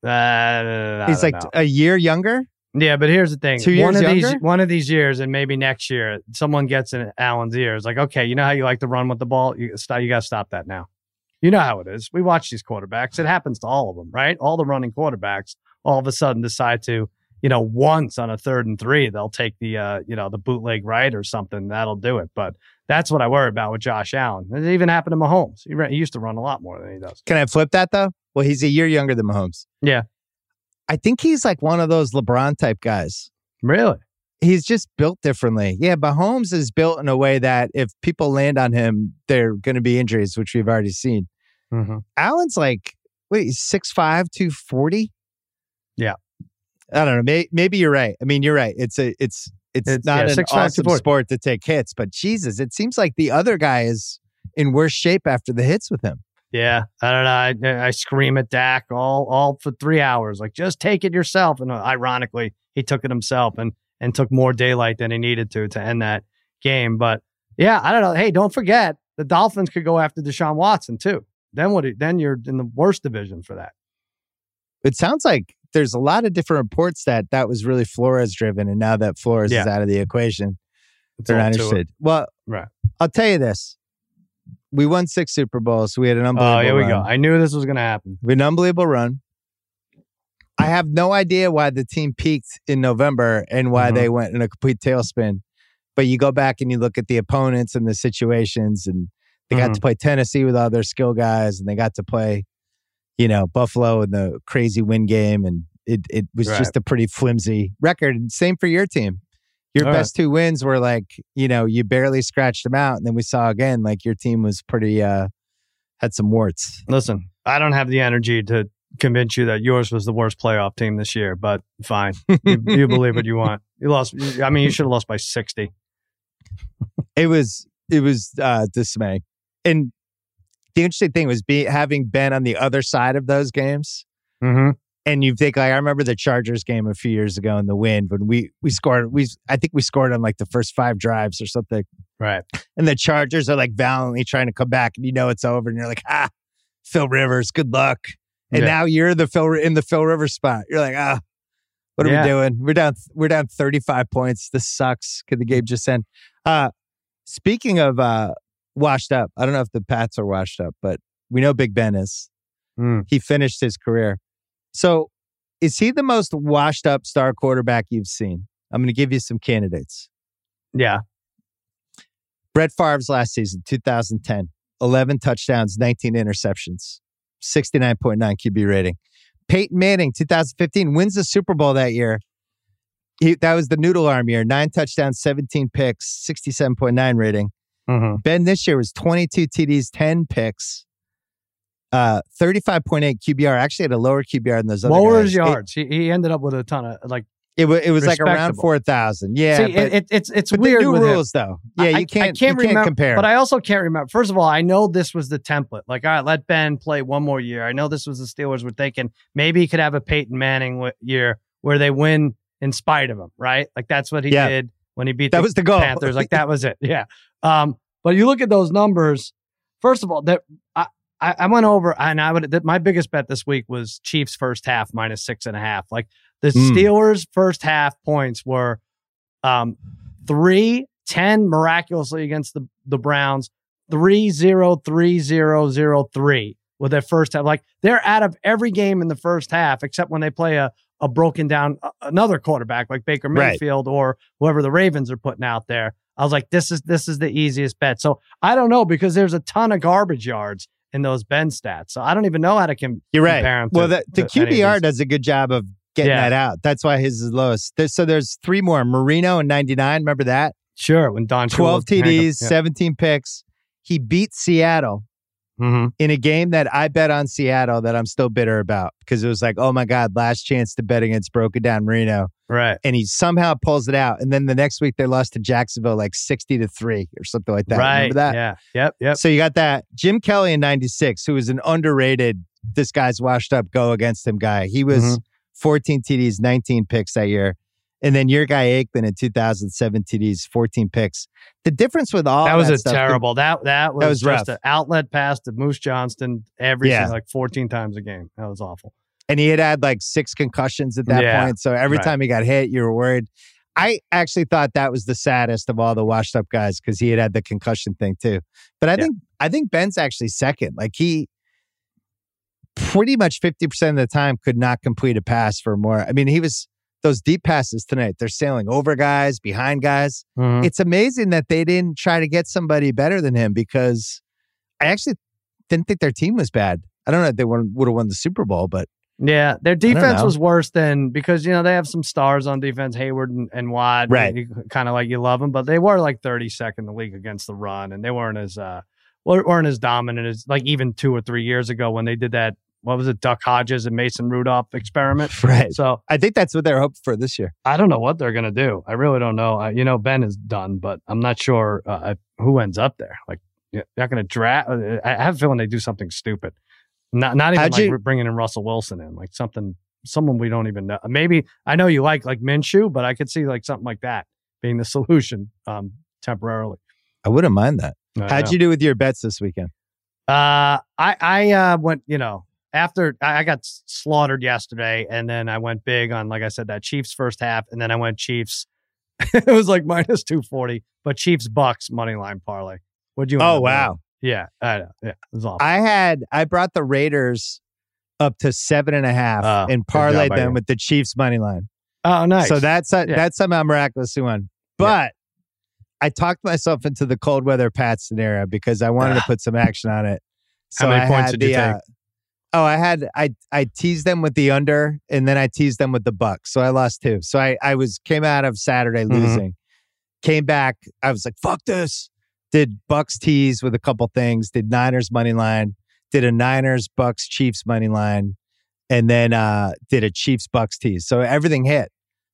Uh, he's like know. a year younger. Yeah, but here's the thing. Two years one of younger? these one of these years, and maybe next year, someone gets in Allen's ears. Like, okay, you know how you like to run with the ball? You stop. You got to stop that now. You know how it is. We watch these quarterbacks. It happens to all of them, right? All the running quarterbacks all of a sudden decide to, you know, once on a third and three, they'll take the, uh, you know, the bootleg right or something. That'll do it. But that's what I worry about with Josh Allen. It even happened to Mahomes. He, ran, he used to run a lot more than he does. Can I flip that though? Well, he's a year younger than Mahomes. Yeah. I think he's like one of those LeBron type guys. Really? He's just built differently. Yeah, Mahomes is built in a way that if people land on him, they're going to be injuries, which we've already seen. Mm-hmm. Allen's like, wait, he's six five, two forty? Yeah. I don't know. Maybe, maybe you're right. I mean, you're right. It's a, it's, it's, it's not yeah, an six, awesome five, sport to take hits, but Jesus, it seems like the other guy is in worse shape after the hits with him. Yeah, I don't know. I, I scream at Dak all all for three hours. Like, just take it yourself. And uh, ironically, he took it himself and and took more daylight than he needed to to end that game. But yeah, I don't know. Hey, don't forget the Dolphins could go after Deshaun Watson too. Then what? Then you're in the worst division for that. It sounds like there's a lot of different reports that that was really Flores driven, and now that Flores yeah. is out of the equation, it's they're not interested. Well, right. I'll tell you this. We won six Super Bowls. We had an unbelievable Oh, here we run. go. I knew this was going to happen. We had an unbelievable run. I have no idea why the team peaked in November and why mm-hmm. they went in a complete tailspin. But you go back and you look at the opponents and the situations, and they mm-hmm. got to play Tennessee with all their skill guys, and they got to play, you know, Buffalo in the crazy win game, and it it was right. just a pretty flimsy record. And same for your team. Your All best right. two wins were like, you know, you barely scratched them out. And then we saw again, like your team was pretty, uh, had some warts. Listen, I don't have the energy to convince you that yours was the worst playoff team this year, but fine. you, you believe what you want. You lost. I mean, you should have lost by sixty. It was it was uh, dismaying. And the interesting thing was be, having been on the other side of those games. Mm-hmm. And you think, like, I remember the Chargers game a few years ago in the wind when we we scored. We I think we scored on like the first five drives or something. Right. And the Chargers are like valiantly trying to come back, and you know it's over, and you're like, ah, Phil Rivers, good luck. And Yeah. now you're the Phil in the Phil Rivers spot. You're like, ah, what are Yeah. we doing? We're down. We're down thirty-five points. This sucks. Could the game just end? Uh, speaking of uh, washed up, I don't know if the Pats are washed up, but we know Big Ben is. Mm. He finished his career. So, is he the most washed up star quarterback you've seen? I'm going to give you some candidates. Yeah. Brett Favre's last season, two thousand ten, eleven touchdowns, nineteen interceptions, sixty-nine point nine Q B rating. Peyton Manning, two thousand fifteen, wins the Super Bowl that year. He, that was the noodle arm year. Nine touchdowns, seventeen picks, sixty-seven point nine rating. Mm-hmm. Ben this year was twenty-two T Ds, ten picks. Uh, thirty-five point eight Q B R. Actually had a lower Q B R than those other Lower guys. his yards. He, he ended up with a ton of like. It, it, was, it was like around Respectable. four thousand. Yeah. See, but, it, it, it's it's but weird the new with him. rules, though. Yeah, I- you can't, I can't you can't remember, compare. But I also can't remember. First of all, I know this was the template. Like, all right, let Ben play one more year. I know this was the Steelers were thinking maybe he could have a Peyton Manning w- year where they win in spite of him, right? Like that's what he Yeah. did when he beat That the was the goal. Panthers. Like that was it. Yeah. Um, but you look at those numbers. First of all, that I, I, I went over and I would that my biggest bet this week was Chiefs first half minus six and a half. Like the Mm. Steelers first half points were um three ten miraculously against the, the Browns, three zero three zero zero three with their first half. Like they're out of every game in the first half except when they play a a broken down uh, another quarterback like Baker Right. Mayfield or whoever the Ravens are putting out there. I was like, this is this is the easiest bet. So I don't know because there's a ton of garbage yards in those Ben stats. So I don't even know how to com- You're right. compare them. Well, to, the, the to Q B R any of these. does a good job of getting Yeah. that out. That's why his is lowest. There's, so there's three more. Marino in ninety-nine. Remember that? Sure, when Don twelve Shula T handled- Ds, yeah. seventeen picks. He beat Seattle Mhm. in a game that I bet on Seattle that I'm still bitter about because it was like, oh my God, last chance to bet against broken down Marino. Right. And he somehow pulls it out. And then the next week they lost to Jacksonville like sixty to three or something like that. Right. Remember that? Yeah. Yep. Yep. So you got that. Jim Kelly in ninety-six, who was an underrated, this guy's washed up, go against him guy. He was Mhm. fourteen T Ds, nineteen picks that year. And then your guy Aikman in two thousand seven T Ds, fourteen picks. The difference with all that was a stuff, terrible. That that was, was just rough. an outlet pass to Moose Johnston every Yeah. single, like fourteen times a game. That was awful. And he had had like six concussions at that Yeah, point. So every right. time he got hit, you were worried. I actually thought that was the saddest of all the washed up guys because he had had the concussion thing too. But I Yeah. think I think Ben's actually second. Like he pretty much fifty percent of the time could not complete a pass for more. I mean, he was those deep passes tonight. They're sailing over guys, behind guys. Mhm. It's amazing that they didn't try to get somebody better than him because I actually didn't think their team was bad. I don't know if they would have won the Super Bowl, but Yeah, their defense know. was worse than because you know they have some stars on defense, Hayward and, and Watt. Right. Kind of like you love them, but they were like thirty-second in the league against the run, and they weren't as uh weren't as dominant as like even two or three years ago when they did that. What was it, Duck Hodges and Mason Rudolph experiment? right. So I think that's what they're hoping for this year. I don't know what they're gonna do. I really don't know. I, you know, Ben is done, but I'm not sure uh, who ends up there. Like, you're not gonna draft. I have a feeling they do something stupid. Not not even How'd like you- bringing in Russell Wilson in, like something, someone we don't even know. Maybe I know you like like Minshew, but I could see like something like that being the solution um, temporarily. I wouldn't mind that. I How'd know. you do with your bets this weekend? Uh, I I uh, went, you know, after I I got s- slaughtered yesterday, and then I went big on, like I said, that Chiefs first half, and then I went Chiefs. It was like minus two forty, but Chiefs Bucks money line parlay. What'd you? end Oh, up doing? wow. Yeah, I know. Yeah, it was awful. I had I brought the Raiders up to seven and a half Oh, and good job parlayed by them you. with the Chiefs money line. oh, nice. So that's a, Yeah. that's somehow miraculously won. But I talked myself into the cold weather Pat scenario because I wanted to put some action on it. So How many I points had did you the, take? uh, oh, I had I I teased them with the under and then I teased them with the Bucks. So I lost two. So I I was came out of Saturday Mhm. losing. Came back. I was like, fuck this. Did Bucks tease with a couple things. Did Niners money line. Did a Niners Bucks Chiefs money line. And then uh did a Chiefs Bucks tease. So everything hit.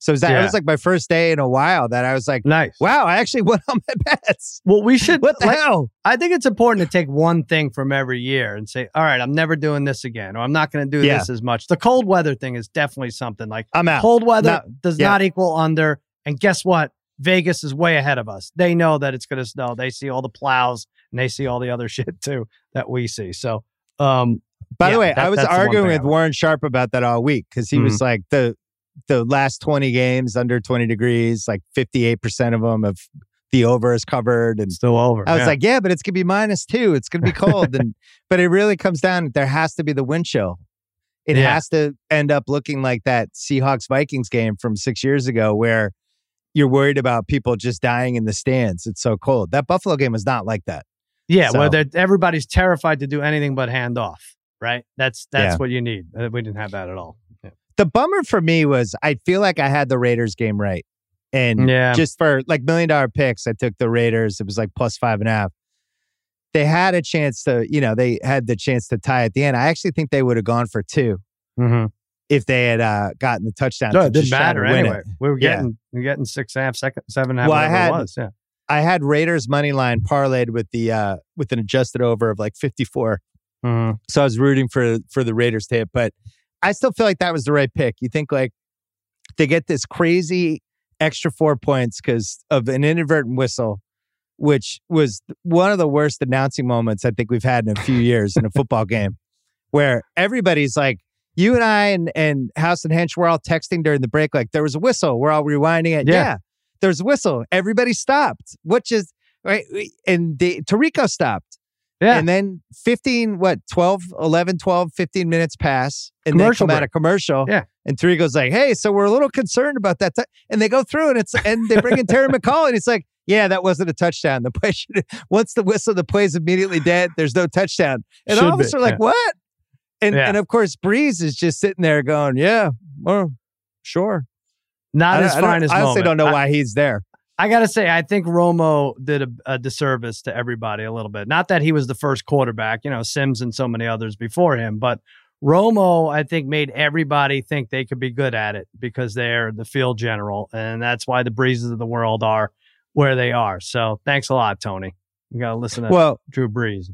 So it was, that, Yeah. it was like my first day in a while that I was like, Nice. wow, I actually won on my bets. Well, we should. What the like, hell? I think it's important to take one thing from every year and say, all right, I'm never doing this again, or I'm not going to do Yeah. this as much. The cold weather thing is definitely something. Like I'm out. cold weather Not- does yeah. not equal under. And guess what? Vegas is way ahead of us. They know that it's going to snow. They see all the plows and they see all the other shit too that we see. So, um, By yeah, the way, that- I was that's the one arguing thing I with would- Warren Sharp about that all week because he was like the the last twenty games under twenty degrees, like fifty-eight percent of them of the over is covered. And Still over. I was yeah. like, yeah, but it's going to be minus two. It's going to be cold. and But it really comes down, there has to be the wind chill. It Yeah. has to end up looking like that Seahawks Vikings game from six years ago where you're worried about people just dying in the stands. It's so cold. That Buffalo game was not like that. yeah, so- where they're- everybody's terrified to do anything but hand off. Right. That's that's Yeah. what you need. Uh, We didn't have that at all. Yeah. The bummer for me was I feel like I had the Raiders game right. And Yeah. just for like million dollar picks, I took the Raiders. It was like plus five and a half. They had a chance to, you know, they had the chance to tie at the end. I actually think they would have gone for two Mm-hmm. if they had uh, gotten the touchdown. No, to it didn't just try to matter win anyway. it. We were Yeah. getting we were getting six and a half, second, seven and a half, Well, I whatever had- it was. Yeah. I had Raiders money line parlayed with the uh, with an adjusted over of like fifty-four. Mm-hmm. So I was rooting for for the Raiders to hit, but I still feel like that was the right pick. You think like they get this crazy extra four points because of an inadvertent whistle, which was one of the worst announcing moments I think we've had in a few years in a football game, where everybody's like, you and I and, and House and Hench were all texting during the break, like there was a whistle. We're all rewinding it. Yeah. Yeah, there's a whistle. Everybody stopped, which is right. And the Tirico stopped. Yeah. And then fifteen, what, twelve, eleven, twelve, fifteen minutes pass. And Commercial they come out break. of commercial. Yeah. And Tirico's like, hey, so we're a little concerned about that. T-. And they go through and it's, and they bring in Terry McCall and it's like, yeah, that wasn't a touchdown. The play should, once the whistle, the play's immediately dead. There's no touchdown. And Should all of us be, are like, yeah. what? And, Yeah. and of course, Breeze is just sitting there going, yeah, well, sure. Not I, his don't- I don't- finest I honestly moment. don't know I- why he's there. I got to say, I think Romo did a, a disservice to everybody a little bit. Not that he was the first quarterback, you know, Sims and so many others before him, but Romo, I think, made everybody think they could be good at it because they're the field general. And that's why the Breezes of the world are where they are. So thanks a lot, Tony. You got to listen to Well, Drew Brees.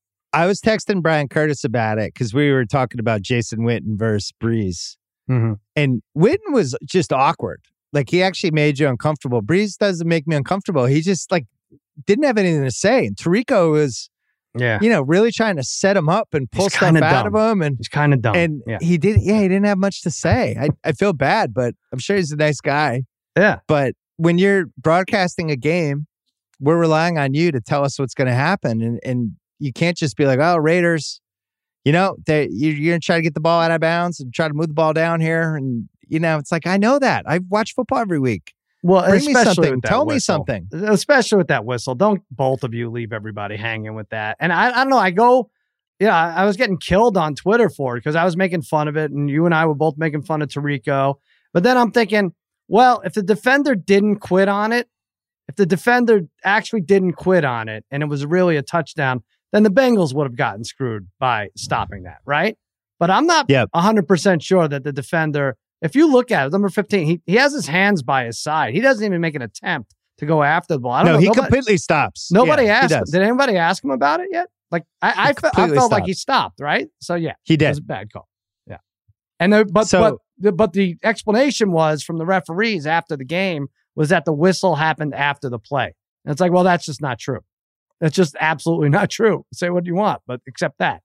I was texting Brian Curtis about it because we were talking about Jason Witten versus Breeze. Mm-hmm. And Witten was just awkward. Like he actually made you uncomfortable. Breeze doesn't make me uncomfortable. He just like didn't have anything to say. And Tirico was, Yeah. you know, really trying to set him up and pull He's stuff kinda out dumb. of him. And He's kind of dumb. and yeah. he did, yeah, he didn't have much to say. I, I feel bad, but I'm sure he's a nice guy. Yeah. But when you're broadcasting a game, we're relying on you to tell us what's going to happen. And and you can't just be like, oh, Raiders, you know, they you, you're going to try to get the ball out of bounds and try to move the ball down here. And, you know, it's like, I know that. I watch football every week. Well, Bring me especially something. with that Tell me whistle. something. Especially with that whistle. Don't both of you leave everybody hanging with that. And I, I don't know. I go, yeah, I, I was getting killed on Twitter for it because I was making fun of it. And you and I were both making fun of Tirico. But then I'm thinking, well, if the defender didn't quit on it, if the defender actually didn't quit on it and it was really a touchdown, then the Bengals would have gotten screwed by stopping that, right? But I'm not Yep. one hundred percent sure that the defender, if you look at it, number fifteen, he, he has his hands by his side. He doesn't even make an attempt to go after the ball. I don't No, know. he Nobody, completely stops. nobody Yeah, he asked him. does. Did anybody ask him about it yet? Like, I, I, He fe- I completely felt like stopped. he stopped, right? So, yeah. He It was did. a bad call. Yeah. And the, but, So- but, the, but the explanation was from the referees after the game was that the whistle happened after the play. And it's like, well, that's just not true. That's just absolutely not true. Say what you want, but accept that.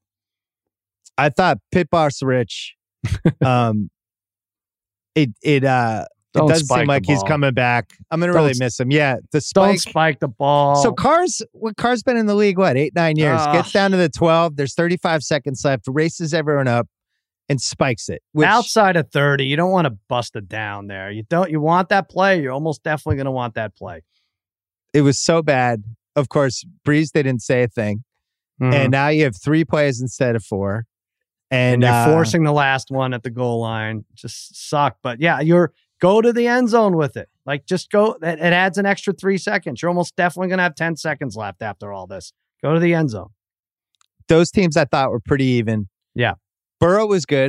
I thought Pit Boss Rich, um, it, it, uh, it Don't does spike seem the like he's ball. coming back. I'm going to Don't really s- miss him. Yeah. The Don't spike. spike the ball. So Carr's what Carr's been in the league, what, eight, nine years, Ugh. gets down to the twelve. There's thirty-five seconds left, races everyone up and spikes it. Which, outside of thirty, you don't want to bust it down there. You don't, you want that play. You're almost definitely going to want that play. it was so bad. Of course, Breeze didn't say a thing. Mhm. And now you have three plays instead of four. And, and you're uh, forcing the last one at the goal line. Just suck. But yeah, you're go to the end zone with it. Like just go. It, it adds an extra three seconds. You're almost definitely going to have ten seconds left after all this. Go to the end zone. those teams I thought were pretty even. Yeah. Burrow was good.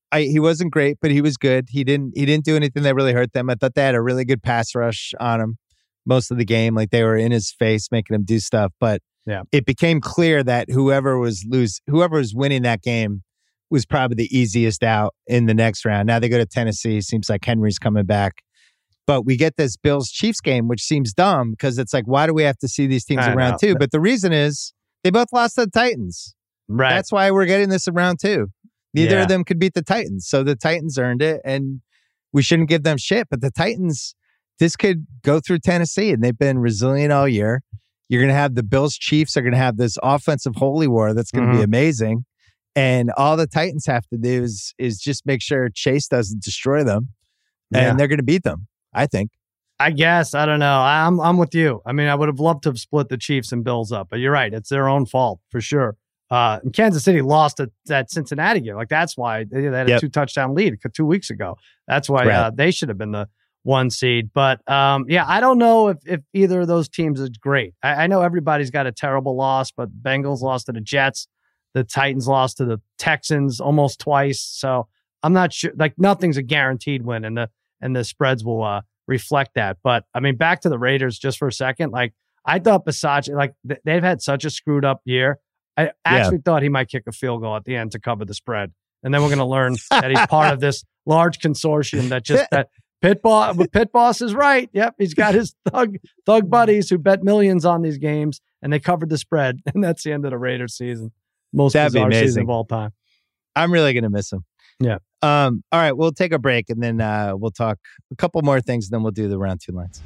I, he wasn't great, but he was good. He didn't he didn't do anything that really hurt them. I thought they had a really good pass rush on him most of the game. Like they were in his face, making him do stuff. But yeah. it became clear that whoever was lose, whoever was winning that game was probably the easiest out in the next round. Now they go to Tennessee. Seems like Henry's coming back. But we get this Bills-Chiefs game, which seems dumb because it's like, why do we have to see these teams I in round know. two? But the reason is they both lost to the Titans. Right. That's why we're getting this in round two. Neither Yeah. of them could beat the Titans. So the Titans earned it, and we shouldn't give them shit. But the Titans, this could go through Tennessee, and they've been resilient all year. You're going to have the Bills-Chiefs are going to have this offensive holy war that's going to mm-hmm. be amazing. And all the Titans have to do is, is just make sure Chase doesn't destroy them, and Yeah. they're going to beat them, I think. I guess. I don't know. I'm I'm with you. I mean, I would have loved to have split the Chiefs and Bills up, but you're right. It's their own fault for sure. Uh, and Kansas City lost at that Cincinnati game. Like, that's why they, they had a Yep. two touchdown lead two weeks ago. That's why Right. uh, they should have been the one seed. But um, yeah, I don't know if, if either of those teams is great. I, I know everybody's got a terrible loss, but Bengals lost to the Jets. The Titans lost to the Texans almost twice. So I'm not sure. Like, nothing's a guaranteed win, and the and the spreads will uh, reflect that. But I mean, back to the Raiders just for a second. Like, I thought Bisaccia, like th- they've had such a screwed up year. I actually yeah. thought he might kick a field goal at the end to cover the spread. And then we're going to learn that he's part of this large consortium that just that Pit Boss, Pit Boss is right. Yep. He's got his thug, thug buddies who bet millions on these games, and they covered the spread. And that's the end of the Raiders season. Most That'd bizarre be amazing. season of all time. I'm really going to miss him. Yeah. Um, all right. We'll take a break, and then uh, we'll talk a couple more things, and then we'll do the round two lines.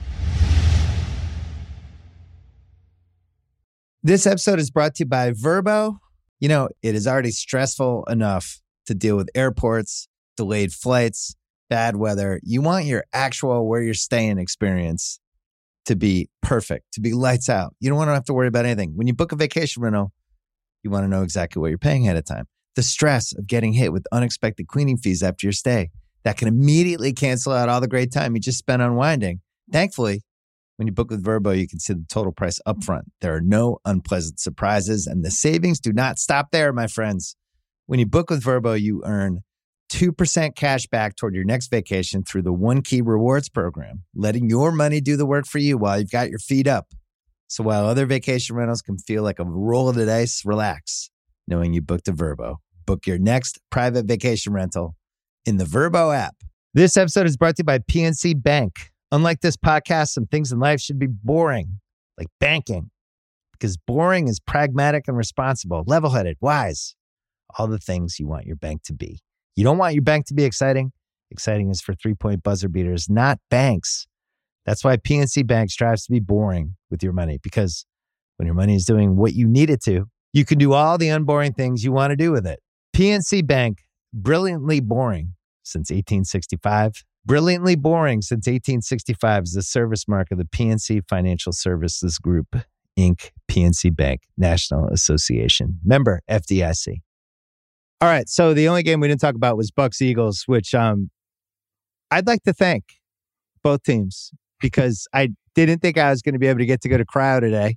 This episode is brought to you by Vrbo. You know, it is already stressful enough to deal with airports, delayed flights, bad weather. You want your actual where you're staying experience to be perfect, to be lights out. You don't want to have to worry about anything. When you book a vacation rental, you want to know exactly what you're paying ahead of time. The stress of getting hit with unexpected cleaning fees after your stay, that can immediately cancel out all the great time you just spent unwinding. Thankfully, when you book with Vrbo, you can see the total price upfront. There are no unpleasant surprises, and the savings do not stop there, my friends. When you book with Vrbo, you earn two percent cash back toward your next vacation through the One Key Rewards program, letting your money do the work for you while you've got your feet up. So while other vacation rentals can feel like a roll of the dice, relax, knowing you booked a Vrbo. Book your next private vacation rental in the Vrbo app. This episode is brought to you by P N C Bank. Unlike this podcast, some things in life should be boring, like banking, because boring is pragmatic and responsible, level-headed, wise, all the things you want your bank to be. You don't want your bank to be exciting. Exciting is for three-point buzzer beaters, not banks. That's why P N C Bank strives to be boring with your money, because when your money is doing what you need it to, you can do all the unboring things you want to do with it. P N C Bank, brilliantly boring since eighteen sixty-five. Brilliantly boring since eighteen sixty-five is the service mark of the P N C Financial Services Group, Incorporated. P N C Bank, National Association. Member F D I C. All right, so the only game we didn't talk about was Bucs-Eagles, which um, I'd like to thank both teams because I didn't think I was going to be able to get to go to cryo today.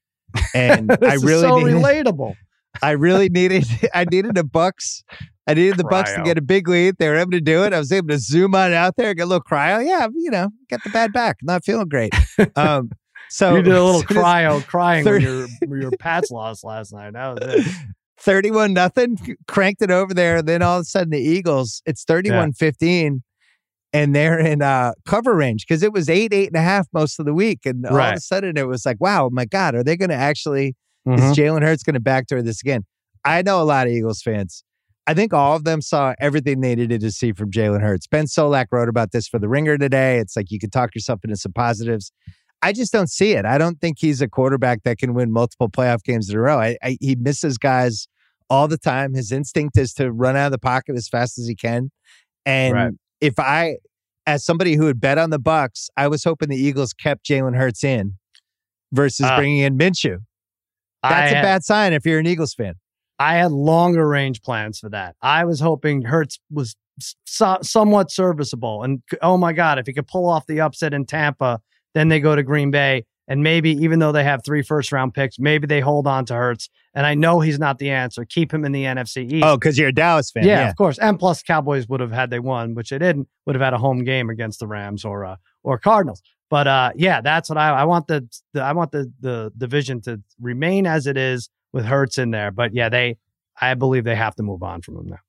And I really so needed, relatable. I really needed I needed the Bucs. I needed the Bucs to get a big lead. They were able to do it. I was able to zoom on out there, get a little cryo. Yeah, you know, get the bad back. Not feeling great. Um, so you did a little cryo crying thirty when your your Pats lost last night. That was it. thirty-one nothing, cranked it over there. Then all of a sudden the Eagles, it's thirty-one fifteen, and they're in uh, cover range because it was eight, eight and a half most of the week. And all right. of a sudden it was like, wow, my God, are they going to actually, mm-hmm. is Jalen Hurts going to backdoor this again? I know a lot of Eagles fans. I think all of them saw everything they needed to see from Jalen Hurts. Ben Solak wrote about this for The Ringer today. It's like you can talk yourself into some positives. I just don't see it. I don't think he's a quarterback that can win multiple playoff games in a row. I, I, he misses guys all the time. His instinct is to run out of the pocket as fast as he can. And right. if I, as somebody who would bet on the Bucs, I was hoping the Eagles kept Jalen Hurts in versus uh, bringing in Minshew. That's I a had, bad sign if you're an Eagles fan. I had longer range plans for that. I was hoping Hurts was so, somewhat serviceable. And oh my God, if he could pull off the upset in Tampa, then they go to Green Bay And maybe even though they have three first round picks, maybe they hold on to Hurts. And I know he's not the answer. Keep him in the N F C East. Oh, because you're a Dallas fan. Yeah, Yeah, of course. And plus, Cowboys would have, had they won, which they didn't, would have had a home game against the Rams or uh, or Cardinals. But uh, yeah, that's what I, I want the, the I want the the division to remain as it is with Hurts in there. But yeah, they I believe they have to move on from him now.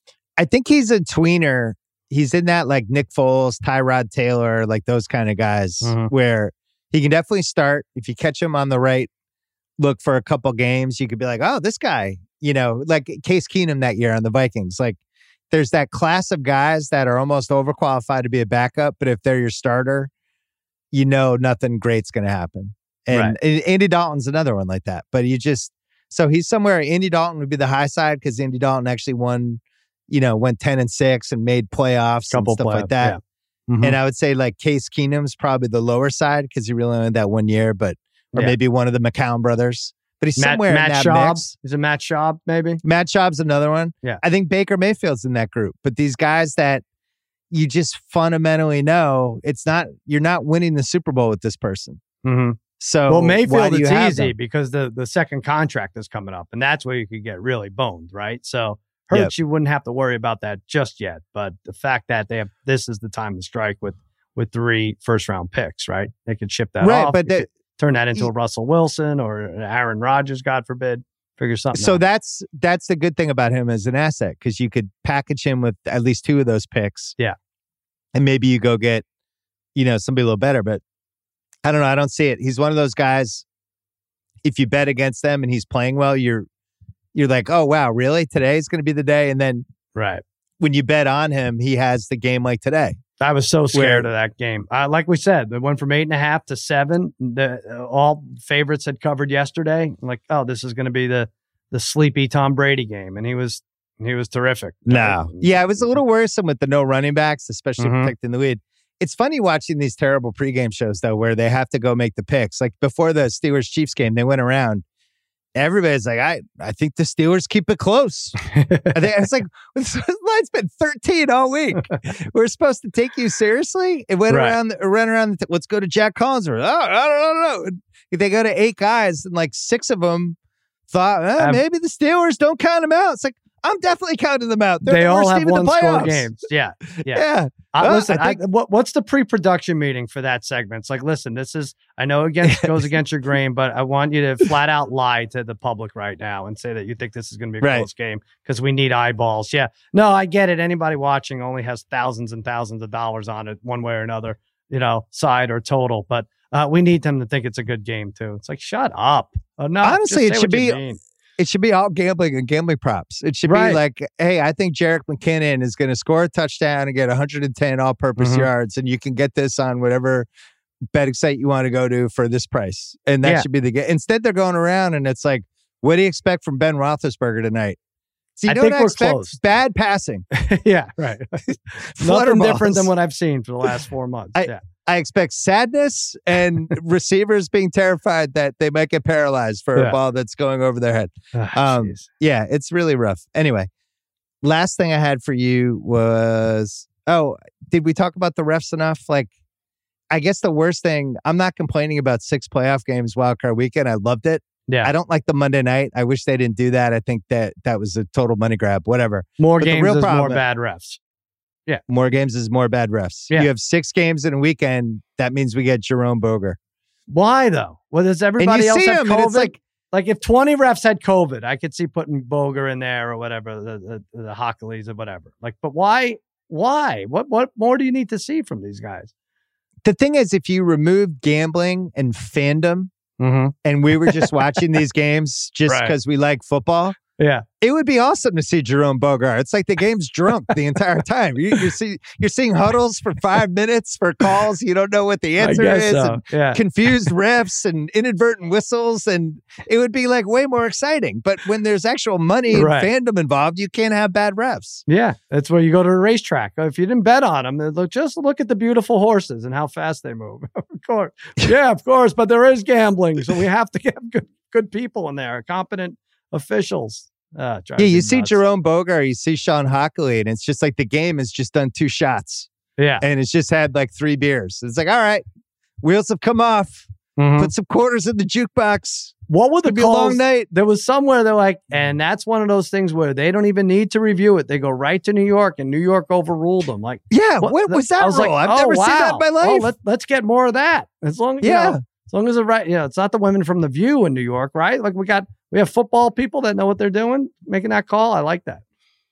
I think he's a tweener. He's in that like Nick Foles, Tyrod Taylor, like those kind of guys Mhm. where he can definitely start. If you catch him on the right look for a couple games, you could be like, oh, this guy, you know, like Case Keenum that year on the Vikings. Like there's that class of guys that are almost overqualified to be a backup, but if they're your starter, you know nothing great's going to happen. And, Right. and Andy Dalton's another one like that. But you just, so he's somewhere, Andy Dalton would be the high side because Andy Dalton actually won, you know, went ten and six and made playoffs Couple and stuff like playoffs, that. yeah. Mhm. And I would say like Case Keenum's probably the lower side because he really only had that one year, but or Yeah. maybe one of the McCown brothers. But he's Matt, somewhere Matt in that Schaub. mix. Is it Matt Schaub, maybe? Matt Schaub's another one. Yeah. I think Baker Mayfield's in that group. But these guys that you just fundamentally know it's not, you're not winning the Super Bowl with this person. Mm-hmm. So Well, why Mayfield, do you it's have easy them? because the, the second contract is coming up, and that's where you could get really boned, right? So Hurts, you wouldn't have to worry about that just yet. But the fact that they have this is the time to strike with with three first round picks, right? They could ship that Right, off. but You the- could turn that into a Russell Wilson or an Aaron Rodgers, God forbid. Figure something So out. that's that's the good thing about him as an asset because you could package him with at least two of those picks. Yeah. And maybe you go get, you know, somebody a little better. But I don't know. I don't see it. He's one of those guys. If you bet against them and he's playing well, you're you're like, oh wow, really? Today's going to be the day. And then right. when you bet on him, he has the game like today. I was so scared Where- of that game. Uh, like we said, it went from eight and a half to seven. The uh, all favorites had covered yesterday. I'm like, oh, this is going to be the the sleepy Tom Brady game, and he was he was terrific. No. Yeah, it was a little worrisome with the no running backs, especially Mhm. protecting the lead. It's funny watching these terrible pregame shows, though, where they have to go make the picks. Like before the Steelers-Chiefs game, they went around. Everybody's like, I, I think the Steelers keep it close. I think it's like, this line's been thirteen all week. We're supposed to take you seriously? It went Right. around, it went around. The, let's go to Jack Collins. Or, oh, I don't, I don't know. And they go to eight guys, and like six of them thought, eh, Um, maybe the Steelers don't count them out. It's like, I'm definitely counting them out. They're they the all worst have team in one the score playoffs. games. Yeah, yeah. Yeah. Uh, Well, listen, I I think- what, what's the pre-production meeting for that segment? It's like, listen, this is, I know against goes against your grain, but I want you to flat out lie to the public right now and say that you think this is going to be a Right. close game because we need eyeballs. Yeah, no, I get it. Anybody watching only has thousands and thousands of dollars on it, one way or another, you know, side or total. But uh, we need them to think it's a good game too. It's like, shut up. Uh, no, Honestly, just it say should what you be- mean. It should be all gambling and gambling props. It should Right. be like, hey, I think Jerick McKinnon is going to score a touchdown and get one hundred ten all-purpose Mhm. yards, and you can get this on whatever betting site you want to go to for this price. And that Yeah. should be the game. Instead, they're going around and it's like, what do you expect from Ben Roethlisberger tonight? So you I know think what I we're expect? close. Bad passing. Yeah, right. Flutter Nothing different balls. than what I've seen for the last four months. I- yeah. I expect sadness and receivers being terrified that they might get paralyzed for Yeah. a ball that's going over their head. Ah, Um, jeez. Yeah, it's really rough. Anyway, last thing I had for you was, oh, did we talk about the refs enough? Like, I guess the worst thing, I'm not complaining about six playoff games wildcard weekend. I loved it. Yeah. I don't like the Monday night. I wish they didn't do that. I think that that was a total money grab, whatever. More but the games real is more problem- bad refs. More games is more bad refs. Yeah. You have six games in a weekend. That means we get Jerome Boger. Why though? Well, does everybody and you else see have him, and COVID? it's like, Like if twenty refs had COVID, I could see putting Boger in there or whatever, the the, the Hockleys or whatever. Like, but why? Why? What what more do you need to see from these guys? the thing is, if you remove gambling and fandom, Mm-hmm. and we were just watching these games just Right. because we like football, Yeah. it would be awesome to see Jerome Bogart. It's like the game's drunk the entire time. You, you see, you're seeing huddles for five minutes for calls. You don't know what the answer I guess is. so. And Yeah. confused refs and inadvertent whistles, and it would be like way more exciting. But when there's actual money and Right. fandom involved, you can't have bad refs. Yeah, that's where you go to a racetrack. If you didn't bet on them, look, just look at the beautiful horses and how fast they move. Of course, yeah, of course. But there is gambling, so we have to have good, good people in there, competent officials. Uh, drives Yeah, you me see nuts. Jerome Bogart, you see Sean Hockley, and it's just like the game has just done two shots, Yeah, and it's just had like three beers. It's like, all right, wheels have come off. Mhm. Put some quarters in the jukebox. What were the It'll be a long calls? night. There was somewhere they're like, and that's one of those things where they don't even need to review it. They go right to New York, and New York overruled them. Like, Yeah, what, was that I was rule? like, I've oh, never wow. seen that in my life. Oh, let, let's get more of that. As long as you Yeah. know, as long as it right, you know, it's not the women from The View in New York, right? Like we got we have football people that know what they're doing, making that call. I like that.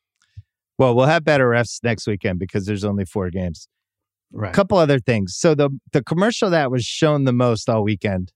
Well, we'll have better refs next weekend because there's only four games. Right. A couple other things. So the the commercial that was shown the most all weekend,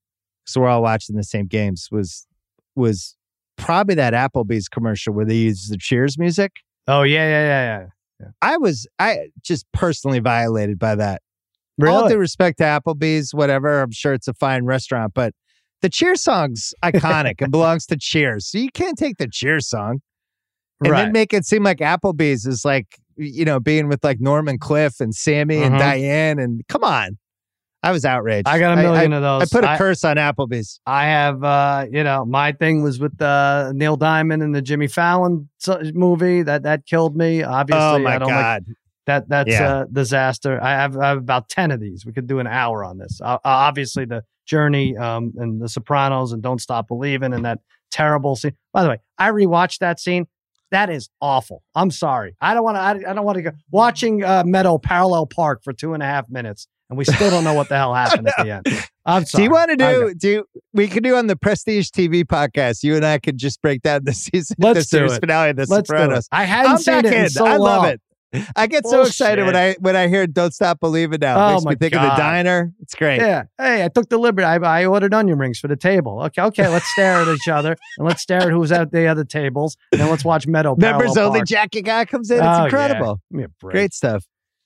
so we're all watching the same games, was was probably that Applebee's commercial where they use the Cheers music. Oh yeah, yeah, yeah, yeah. yeah. I was I just personally violated by that. Really? All due respect to Applebee's, whatever. I'm sure it's a fine restaurant, but the Cheers song's iconic and belongs to Cheers. So you can't take the Cheers song and right. then make it seem like Applebee's is like, you know, being with like Norman Cliff and Sammy Mhm. and Diane. And come on. I was outraged. I got a million I, of I those. put a I, curse on Applebee's. I have, uh, you know, my thing was with uh, Neil Diamond and the Jimmy Fallon so- movie that that killed me. Obviously, Oh my I don't God. like that. That's Yeah. a disaster. I have, I have about ten of these. We could do an hour on this. Uh, obviously, the Journey um, and The Sopranos and Don't Stop Believing and that terrible scene. By the way, I rewatched that scene. That is awful. I'm sorry. I don't want to. I, I don't want to go watching uh, Meadow Parallel Park for two and a half minutes. And we still don't know what the hell happened at the end. I'm sorry. Do you want to I do, know. do you, we could do on the Prestige T V podcast, you and I could just break down the season, Let's the series do it. finale of The Let's do it. Sopranos. I hadn't I'm seen back it in in. so I love long. it. I get so excited when I when I hear Don't Stop Believing now. It Oh makes my me think of God. the diner. It's great. Yeah. Hey, I took the liberty. I, I ordered onion rings for the table. Okay, okay. Let's stare at each other and let's stare at who's at the other tables. And then let's watch Meadow Parallel Members only Park. jacket guy comes in. It's Oh, incredible. yeah. Give me a break. Great stuff.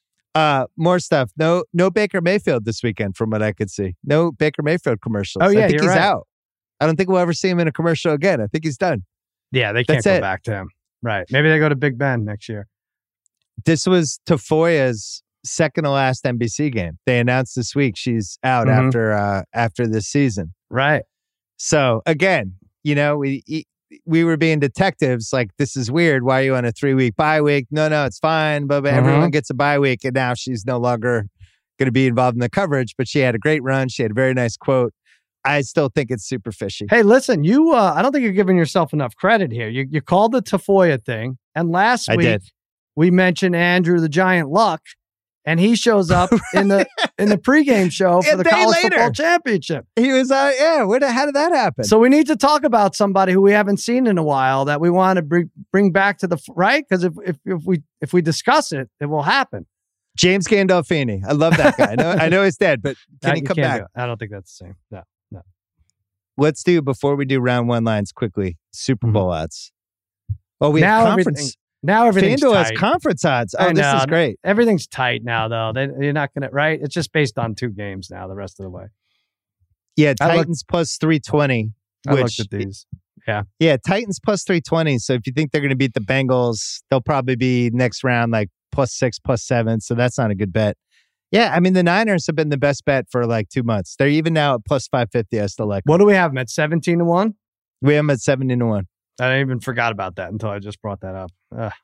Uh, more stuff. No, no Baker Mayfield this weekend, from what I could see. No Baker Mayfield commercials. Oh, yeah, I think you're he's right. out. I don't think we'll ever see him in a commercial again. I think he's done. Yeah, they can't That's go it. back to him. Right. Maybe they go to Big Ben next year. This was Tafoya's second to last N B C game. They announced this week she's out Mhm. after uh, after this season. Right. So again, you know, we we were being detectives. Like, this is weird. Why are you on a three week bye week? No, no, it's fine. But, but Mhm. everyone gets a bye week, and now she's no longer going to be involved in the coverage. But she had a great run. She had a very nice quote. I still think it's super fishy. Hey, listen, you, uh, I don't think you're giving yourself enough credit here. You, you called the Tafoya thing. And last I week, did. we mentioned Andrew the Giant Luck, and he shows up in the in the pregame show for A the day college later. football championship. He was, uh, yeah. Where the, how did that happen? So we need to talk about somebody who we haven't seen in a while that we want to bring bring back to the f- right, because if, if if we if we discuss it, it will happen. James Gandolfini. I love that guy. I know, I know he's dead, but can That he you come can't back? do. I don't think that's the same. No, no. Let's do, before we do round one lines quickly, Super Mhm. Bowl odds. Oh, we Now have everything- conference. Now everything's FanDuel has tight. conference odds. Oh, I this know. is great. Everything's tight now, though. They, you're not gonna right. It's just based on two games now. The rest of the way. Yeah, I looked- Titans plus three twenty. I Which, looked at these. yeah, Titans plus three twenty. So if you think they're going to beat the Bengals, they'll probably be next round like plus six, plus seven. So that's not a good bet. Yeah, I mean, the Niners have been the best bet for like two months. They're even now at plus five fifty. I still like them. What do we have them at? Seventeen to one. We have them at seventeen to one. I even forgot about that until I just brought that up. Ugh.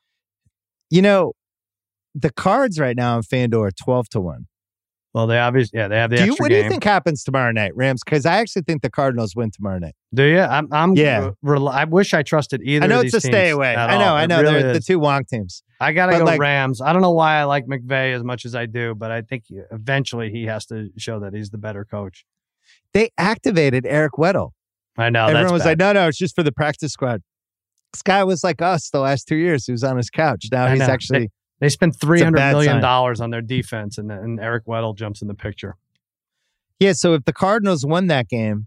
You know, the Cards right now on FanDuel are twelve to one. Well, they obviously, yeah, they have the Do you, extra what do game. you think happens tomorrow night, Rams? Because I actually think the Cardinals win tomorrow night. Do you? I'm. I'm Yeah. Rel- I wish I trusted either. I know of it's these a stay teams away. at I know, all. I It know. really They're the is. two wonk teams. I gotta but go like- Rams. I don't know why I like McVay as much as I do, but I think eventually he has to show that he's the better coach. They activated Eric Weddle. I know. Everyone that's was bad. like, no, no, it's just for the practice squad. This guy was like us the last two years. He was on his couch. Now I he's know. actually, They spent three hundred bad million sign. dollars on their defense, and, and Eric Weddle jumps in the picture. yeah. So if the Cardinals won that game,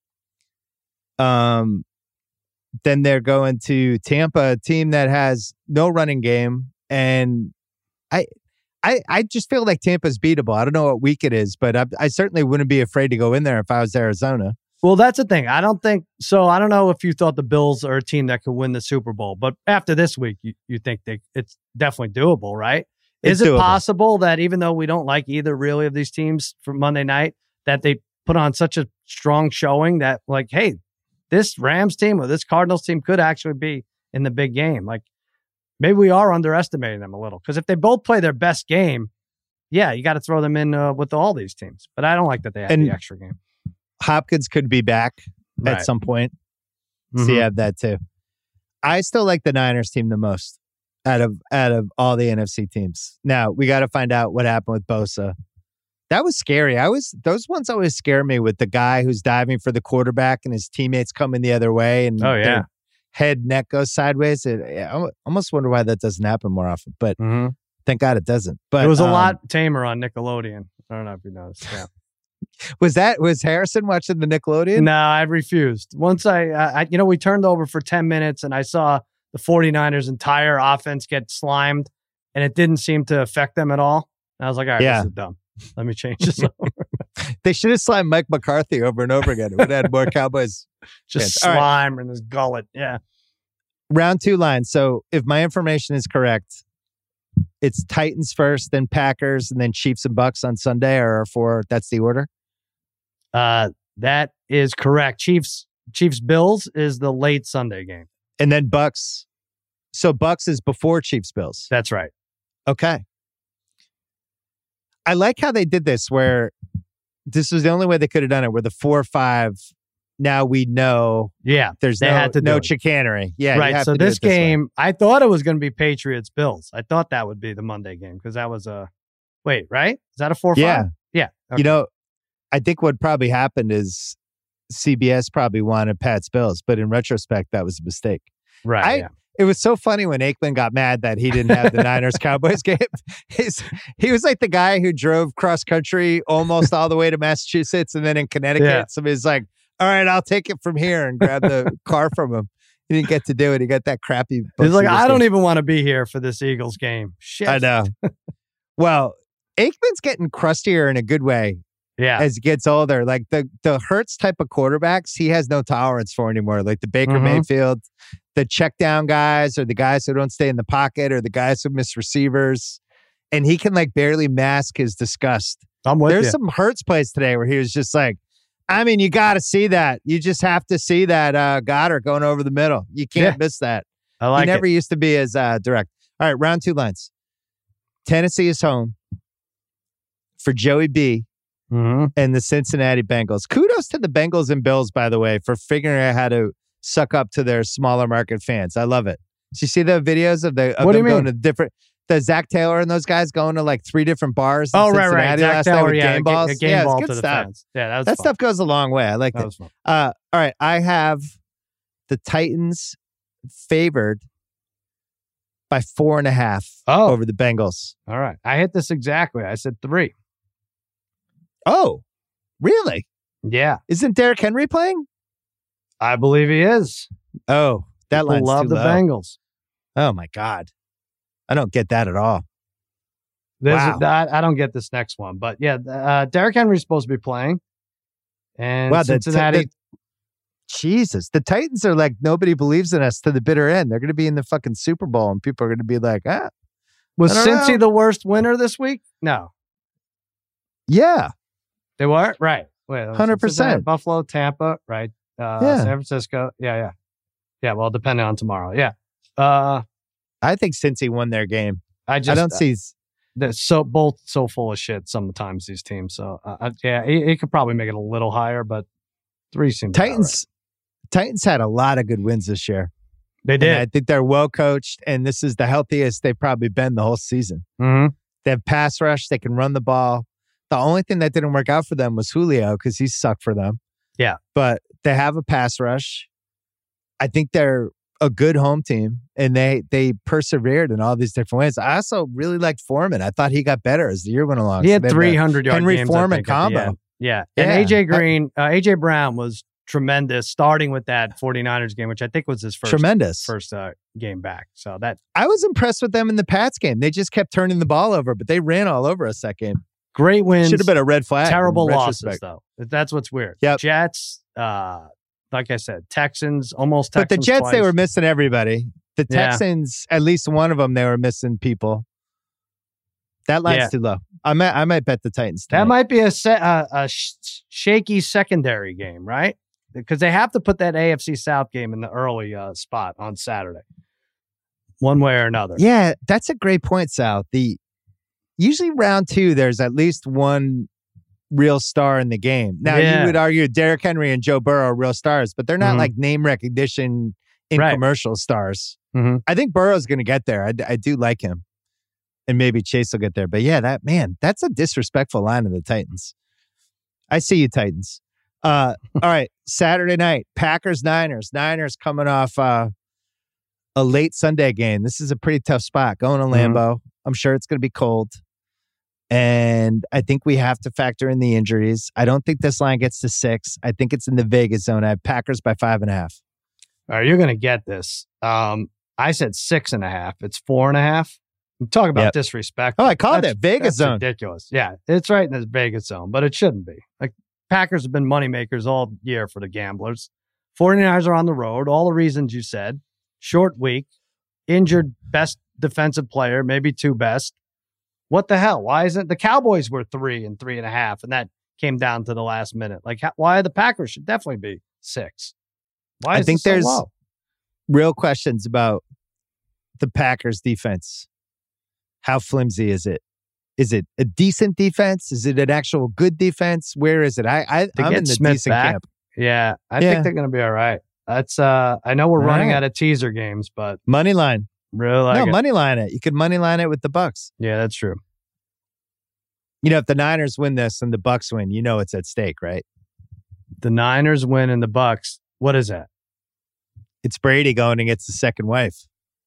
um, then they're going to Tampa, a team that has no running game. And I, I, I just feel like Tampa's beatable. I don't know what week it is, but I, I certainly wouldn't be afraid to go in there if I was Arizona. Well, that's the thing. I don't think so. I don't know if you thought the Bills are a team that could win the Super Bowl, but after this week, you, you think they it's definitely doable, right? It's Is it doable. possible that even though we don't like either really of these teams for Monday night, that they put on such a strong showing that like, hey, this Rams team or this Cardinals team could actually be in the big game? Like maybe we are underestimating them a little, because if they both play their best game, yeah, you got to throw them in uh, with all these teams. But I don't like that they have And- the extra game. Hopkins could be back Right. at some point. So Mhm. you have that too. I still like the Niners team the most out of out of all the N F C teams. Now we got to find out what happened with Bosa. That was scary. I was those ones always scare me with the guy who's diving for the quarterback and his teammates coming the other way and Oh, yeah. their head neck goes sideways. It, I almost wonder why that doesn't happen more often. But Mhm. thank God it doesn't. But It was a um, lot tamer on Nickelodeon. I don't know if you noticed. Yeah. Was that was Harrison watching the Nickelodeon? No, I refused. Once I, I, you know, we turned over for ten minutes and I saw the 49ers entire offense get slimed and it didn't seem to affect them at all. And I was like, all right, Yeah. this is dumb. Let me change this over. They should have slimed Mike McCarthy over and over again. It would have had more Cowboys. Just All right. slime in his gullet. Yeah. Round two lines. So if my information is correct, it's Titans first, then Packers, and then Chiefs and Bucks on Sunday, or four. That's the order. Uh, that is correct. Chiefs, Chiefs Bills is the late Sunday game. And then Bucks. So Bucks is before Chiefs Bills. That's right. Okay. I like how they did this, where this was the only way they could have done it, where the four or five, now we know Yeah. there's They no, had to do no it. chicanery. Yeah. you right. have So to do this it this way. game, I thought it was going to be Patriots Bills. I thought that would be the Monday game because that was a, wait, right? Is that a four Yeah. five? Yeah. Okay. You know, I think what probably happened is C B S probably wanted Pat's Bills, but in retrospect, that was a mistake. right. I- yeah. It was so funny when Aikman got mad that he didn't have the Niners Cowboys game. His, he was like the guy who drove cross country almost all the way to Massachusetts and then in Connecticut. Yeah. So he's like, all right, I'll take it from here and grab the car from him. He didn't get to do it. He got that crappy. He's like, Bucks I don't game. even want to be here for this Eagles game. Shit. I know. Well, Aikman's getting crustier in a good way Yeah. as he gets older. Like the the Hurts type of quarterbacks, he has no tolerance for anymore. Like the Baker Mhm. Mayfield, the check down guys, or the guys who don't stay in the pocket, or the guys who miss receivers. And he can like barely mask his disgust. I'm with There's you. some Hurts plays today where he was just like, I mean, you got to see that. You just have to see that uh, Goddard going over the middle. You can't Yeah. miss that. I like he never it. used to be as uh, direct. All right, round two lines. Tennessee is home for Joey B Mhm. and the Cincinnati Bengals. Kudos to the Bengals and Bills, by the way, for figuring out how to suck up to their smaller market fans. I love it. Did you see the videos of the of What do them you going mean? to different? The Zach Taylor and those guys going to like three different bars. In Oh, right, Cincinnati right. Zach last night Taylor, with yeah. game a, balls. a game yeah, it was ball good to the stuff. fans. Yeah, that was That fun. stuff goes a long way. I like That it. was fun. Uh, all right, I have the Titans favored by four and a half Oh. over the Bengals. All right. I hit this exactly. I said three. Oh, really? Yeah. Isn't Derrick Henry playing? I believe he is. Oh, that People line's love too the low. Bengals. Oh my God, I don't get that at all. There's Wow. a, I, I don't get this next one, but yeah, uh, Derrick Henry's supposed to be playing, and Wow, the- Cincinnati. the- Jesus, the Titans are like nobody believes in us to the bitter end. They're going to be in the fucking Super Bowl, and people are going to be like, ah, was I don't Cincy know. the worst winner this week? No, yeah, they were right. Wait, one hundred percent. Cincinnati, Buffalo, Tampa, right? Uh, Yeah. San Francisco. Yeah, yeah, yeah. Well, depending on tomorrow. Yeah. Uh, I think Cincy won their game. I just I don't see. they're so both so full of shit sometimes these teams. So uh, I- yeah, he, he could probably make it a little higher, but three seems about Titans. Titans had a lot of good wins this year. right. They And did. I think they're well coached, and this is the healthiest they've probably been the whole season. hmm They have pass rush. They can run the ball. The only thing that didn't work out for them was Julio because he sucked for them. Yeah. But they have a pass rush. I think they're a good home team, and they they persevered in all these different ways. I also really liked Foreman. I thought he got better as the year went along. He So had they have three a hundred yard Henry games, I Foreman think, at the combo. end. Yeah. And Yeah. A J Green, uh, A J Brown was tremendous starting with that 49ers game, which I think was his first Tremendous. first uh, game back. So that I was impressed with them in the Pats game. They just kept turning the ball over, but they ran all over us that game. great wins. Should have been a red flag. in terrible losses retrospect. though. That's what's weird. Yep. Jets, uh, like I said, Texans, almost But Texans the Jets, twice. they were missing everybody. The Yeah. Texans, at least one of them, they were missing people. That line's Yeah. too low. I might, I might bet the Titans. That tonight. might be a se- uh, a sh- shaky secondary game, right? Because they have to put that A F C South game in the early uh, spot on Saturday, one way or another. Yeah, that's a great point, Sal. The usually round two, there's at least one real star in the game. Now, Yeah. you would argue Derrick Henry and Joe Burrow are real stars, but they're not Mhm. like name recognition in Right. commercial stars. Mm-hmm. I think Burrow's going to get there. I, I do like him. And maybe Chase will get there. But yeah, that man, that's a disrespectful line of the Titans. I see you, Titans. Uh, all right, Saturday night, Packers, Niners. Niners coming off uh, a late Sunday game. This is a pretty tough spot. Going to Lambeau. Mm-hmm. I'm sure it's going to be cold. And I think we have to factor in the injuries. I don't think this line gets to six. I think it's in the Vegas zone. I have Packers by five and a half. All right, you're going to get this. Um, I said six and a half. It's four and a half. Talk about yep. disrespect. Oh, I called that's, it Vegas that's zone. Ridiculous. Yeah, it's right in this Vegas zone, but it shouldn't be. Like Packers have been moneymakers all year for the gamblers. 49ers are on the road. All the reasons you said. Short week, injured best defensive player, maybe two best. What the hell? Why isn't the Cowboys were three and three and a half, and that came down to the last minute? Like, why the Packers should definitely be six? Why? Is I think so there's low? real questions about the Packers defense. How flimsy is it? Is it a decent defense? Is it an actual good defense? Where is it? I, I I'm in the Smith decent back, camp. Yeah, I yeah. think they're going to be all right. That's uh, I know we're all running right. out of teaser games, but money line. Really like no it. money line it. You could money line it with the Bucks. Yeah, that's true. You know, if the Niners win this and the Bucks win, you know it's at stake, right? The Niners win and the Bucks. What is that? It's Brady going against the second wife.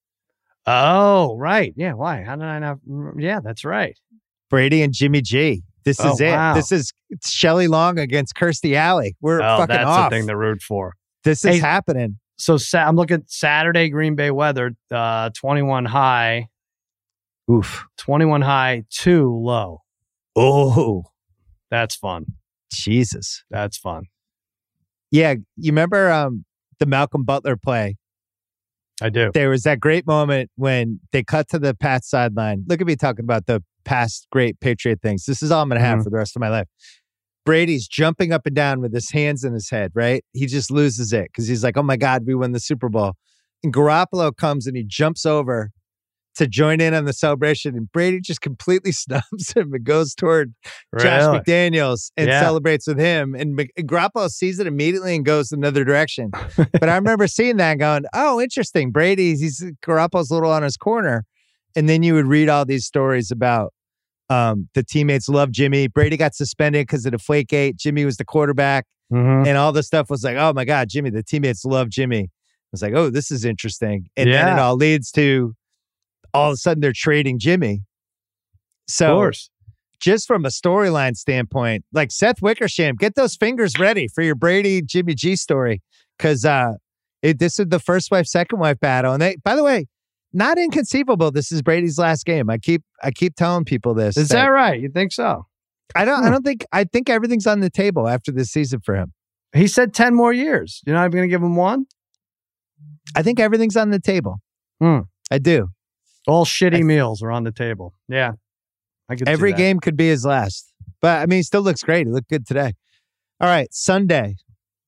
Oh, right. Yeah. Why? How did I not? Yeah, that's right. Brady and Jimmy G. This oh, is it. Wow. This is Shelley Long against Kirstie Alley. We're oh, fucking that's off. the thing to root for. This is hey, happening. So sa- I'm looking at Saturday Green Bay weather. Uh, twenty-one high. Oof. twenty-one high, two low. Oh, that's fun. Jesus, that's fun. Yeah, you remember um, the Malcolm Butler play? I do. There was that great moment when they cut to the Pats sideline. Look at me talking about the past great Patriot things. This is all I'm going to have mm-hmm. for the rest of my life. Brady's jumping up and down with his hands in his head, right? He just loses it because he's like, oh my God, we won the Super Bowl. And Garoppolo comes and he jumps over to join in on the celebration. And Brady just completely snubs him and goes toward really? Josh McDaniels and yeah. celebrates with him. And, Mc- and Garoppolo sees it immediately and goes another direction. But I remember seeing that and going, oh, interesting. Brady's, he's Garoppolo's a little on his corner. And then you would read all these stories about um, the teammates love Jimmy. Brady got suspended because of the Deflategate. Jimmy was the quarterback. Mm-hmm. And all this stuff was like, oh my God, Jimmy, the teammates love Jimmy. I was like, oh, this is interesting. And yeah. then it all leads to all of a sudden they're trading Jimmy. So of course. Just from a storyline standpoint, like Seth Wickersham, get those fingers ready for your Brady Jimmy G story. Cause uh, it, this is the first wife, second wife battle. And they, by the way, not inconceivable. This is Brady's last game. I keep, I keep telling people this. Is that, that right? You think so? I don't, hmm. I don't think, I think everything's on the table after this season for him. He said ten more years. You're not even going to give him one? I think everything's on the table. Hmm. I do. All shitty I, meals are on the table. Yeah. I could Every see that. game could be his last. But, I mean, he still looks great. He looked good today. All right, Sunday.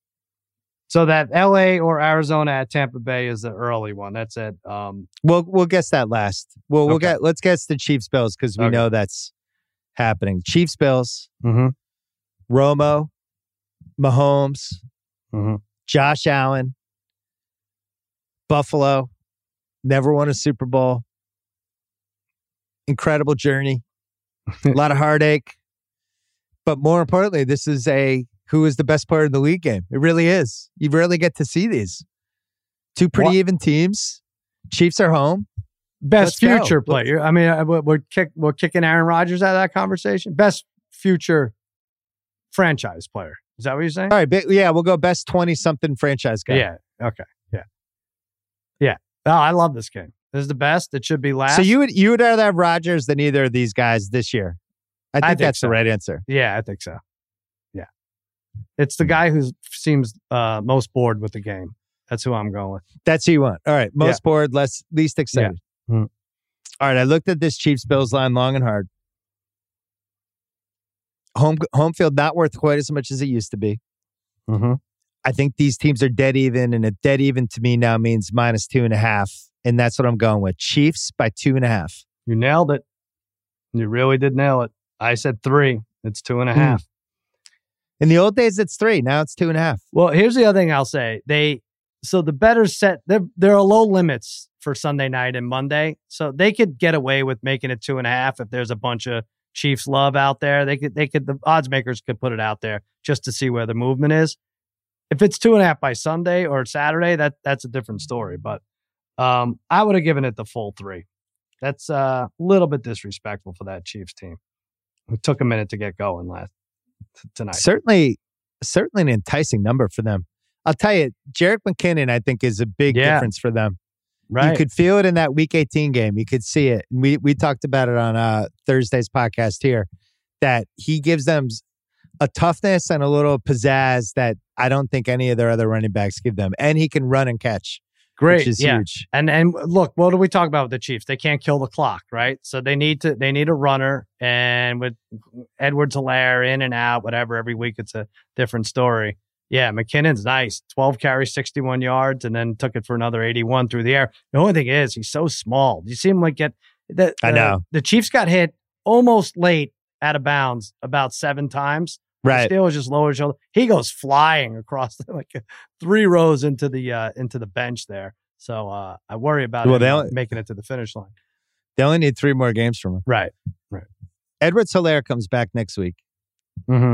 So that L A or Arizona at Tampa Bay is the early one. That's it. Um, we'll we'll guess that last. Well, we'll okay. get let's guess the Chiefs Bills because we okay. know that's happening. Chiefs Bills. Mm-hmm. Romo, Mahomes, mm-hmm. Josh Allen, Buffalo, never won a Super Bowl. Incredible journey, a lot of heartache, but more importantly, this is a who is the best player in the league game. It really is. You rarely get to see these two pretty what? even teams. Chiefs are home. Best Let's future go. player. I mean, we're kick, we're kicking Aaron Rodgers out of that conversation. Best future franchise player. Is that what you're saying? All right. But yeah, we'll go best twenty something franchise guy. Yeah. Okay. Yeah. Yeah. Oh, I love this game. This is the best. It should be last. So you would you would rather have Rodgers than either of these guys this year? I think, I think that's so. the right answer. Yeah, I think so. Yeah, it's the guy who seems uh, most bored with the game. That's who I'm going with. That's who you want. All right, most yeah. bored, less least excited. Yeah. Mm-hmm. All right, I looked at this Chiefs Bills line long and hard. Home home field not worth quite as much as it used to be. Mm-hmm. I think these teams are dead even, and a dead even to me now means minus two and a half. And that's what I'm going with. Chiefs by two and a half. You nailed it. You really did nail it. I said three. It's two and a half. In the old days, it's three. Now it's two and a half. Well, here's the other thing I'll say. They so the bettors set there. There are low limits for Sunday night and Monday, so they could get away with making it two and a half if there's a bunch of Chiefs love out there. They could they could the odds makers could put it out there just to see where the movement is. If it's two and a half by Sunday or Saturday, that that's a different story. But um, I would have given it the full three. That's uh, a little bit disrespectful for that Chiefs team. It took a minute to get going last t- tonight. Certainly, certainly an enticing number for them. I'll tell you, Jerick McKinnon, I think, is a big Yeah. difference for them. Right. You could feel it in that Week eighteen game. You could see it. We we talked about it on uh, Thursday's podcast here, that he gives them a toughness and a little pizzazz that I don't think any of their other running backs give them. And he can run and catch. Great, which is yeah. huge. And and look, what do we talk about with the Chiefs? They can't kill the clock, right? So they need to they need a runner, and with Edwards-Helaire in and out, whatever, every week it's a different story. Yeah, McKinnon's nice. twelve carries, sixty-one yards, and then took it for another eighty-one through the air. The only thing is, he's so small. You see him like get the, I know. the Chiefs got hit almost late out of bounds about seven times. Right. The Steelers just lower his shoulder. He goes flying across the, like three rows into the uh, into the bench there. So uh, I worry about Well, him they only- making it to the finish line. They only need three more games from him. Right. Edwards-Helaire comes back next week. Mm-hmm.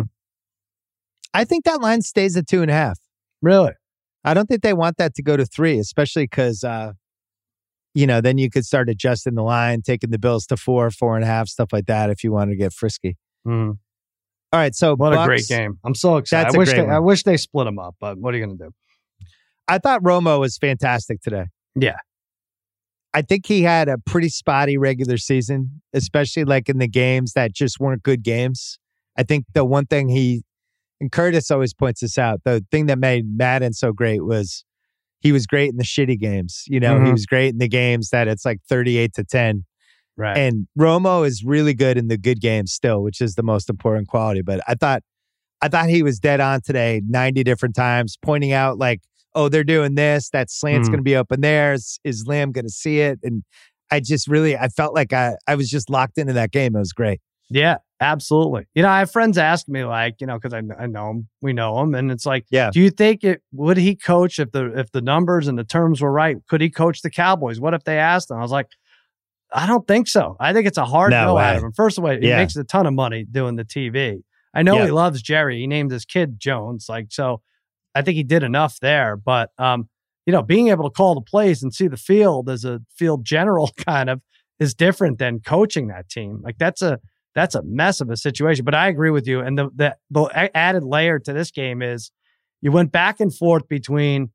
I think that line stays at two and a half. Really? I don't think they want that to go to three, especially because, uh, you know, then you could start adjusting the line, taking the Bills to four, four and a half, stuff like that if you wanted to get frisky. Mm-hmm. All right, so What Bucks, a great game. I'm so excited. That's I a wish great they, one. I wish they split them up, but what are you going to do? I thought Romo was fantastic today. Yeah. I think he had a pretty spotty regular season, especially like in the games that just weren't good games. I think the one thing he, and Curtis always points this out, the thing that made Madden so great was he was great in the shitty games. You know, Mhm. he was great in the games that it's like thirty-eight to ten. Right. And Romo is really good in the good games still, which is the most important quality. But I thought, I thought he was dead on today, ninety different times, pointing out like, oh, they're doing this. That slant's Mm. going to be open there. Is, is Lamb going to see it? And I just really, I felt like I, I was just locked into that game. It was great. Yeah, absolutely. You know, I have friends ask me like, you know, because I, I know him, we know him, and it's like, Yeah. do you think it would he coach if the if the numbers and the terms were right? Could he coach the Cowboys? What if they asked him? I was like, I don't think so. I think it's a hard No no way. out of him. First of all, he Yeah. makes a ton of money doing the T V. I know Yeah. he loves Jerry. He named his kid Jones. Like, so I think he did enough there. But um, you know, being able to call the plays and see the field as a field general kind of is different than coaching that team. Like that's a that's a mess of a situation. But I agree with you. And the the, the added layer to this game is you went back and forth between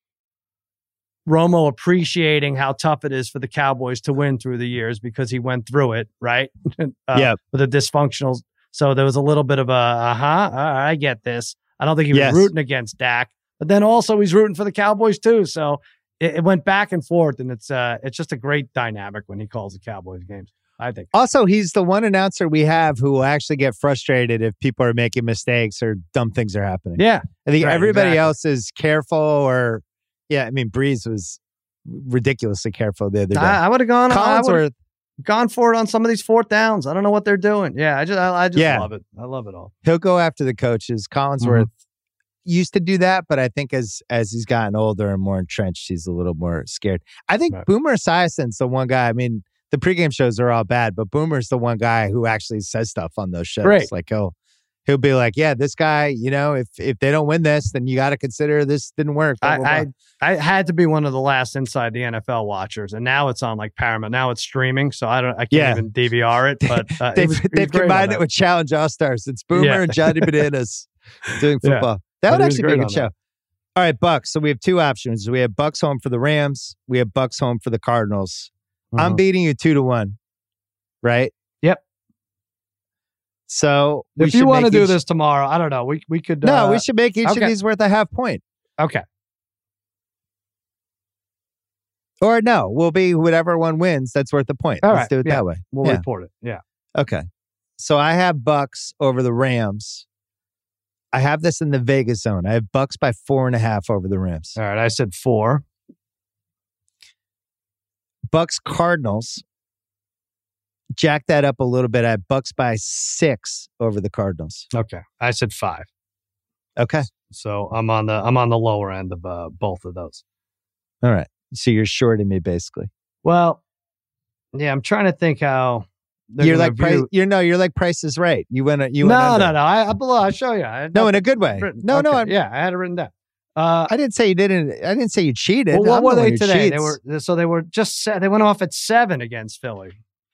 Romo appreciating how tough it is for the Cowboys to win through the years because he went through it, right? uh, Yeah. With the dysfunctional. So there was a little bit of a, uh-huh, uh, I get this. I don't think he was Yes. rooting against Dak, but then also he's rooting for the Cowboys too. So it, it went back and forth, and it's uh, it's just a great dynamic when he calls the Cowboys games, I think. Also, he's the one announcer we have who will actually get frustrated if people are making mistakes or dumb things are happening. Yeah. I think Right, everybody exactly. else is careful or, yeah, I mean, Breeze was ridiculously careful the other day. I, I would have gone. I would Collinsworth, gone for it on some of these fourth downs. I don't know what they're doing. Yeah, I just I, I just Yeah. love it. I love it all. he'll go after the coaches. Collinsworth Mm-hmm. used to do that, but I think as as he's gotten older and more entrenched, he's a little more scared. I think Right. Boomer Esiason's the one guy. I mean, the pregame shows are all bad, but Boomer's the one guy who actually says stuff on those shows. Right. Like he'll he'll be like, "Yeah, this guy, you know, if if they don't win this, then you got to consider this didn't work." blah, I, blah, blah. I I had to be one of the last inside the N F L watchers, and now it's on like Paramount. Now it's streaming, so I don't I can't Yeah. even D V R it. But uh, they've it was, it was they've great on combined that. it with Challenge All Stars. It's Boomer Yeah. and Johnny Bananas doing Yeah. football. That But would it was actually be a great good on show. that. All right, Bucks. So we have two options. We have Bucks home for the Rams. We have Bucks home for the Cardinals. I'm Mhm. beating you two to one, right? Yep. So we If you should want to make do each- this tomorrow, I don't know. We we could. no, uh, we should make each okay. of these worth a half point, Okay. or no, we'll be whatever one wins. That's worth a point. All Let's right, do it yeah. that way. We'll Yeah. report it. Yeah. Okay. So I have Bucks over the Rams. I have this in the Vegas zone. I have Bucks by four and a half over the Rams. All right. I said four. Bucks Cardinals. Jack that up a little bit. I have Bucks by six over the Cardinals. Okay. I said five. Okay. So I'm on the I'm on the lower end of uh, both of those. All right. So you're shorting me basically. Well, yeah, I'm trying to think how you're like view... price. You're no, you're like Price is Right. You went. You no, went no, no. I, I below. I show you. I no, in a good way. Written. No, okay. no. I'm, yeah, I had it written down. Uh, I didn't say you didn't. I didn't say you cheated. Well, what I'm were the they one today? They cheats. were so they were just they went off at seven against Philly.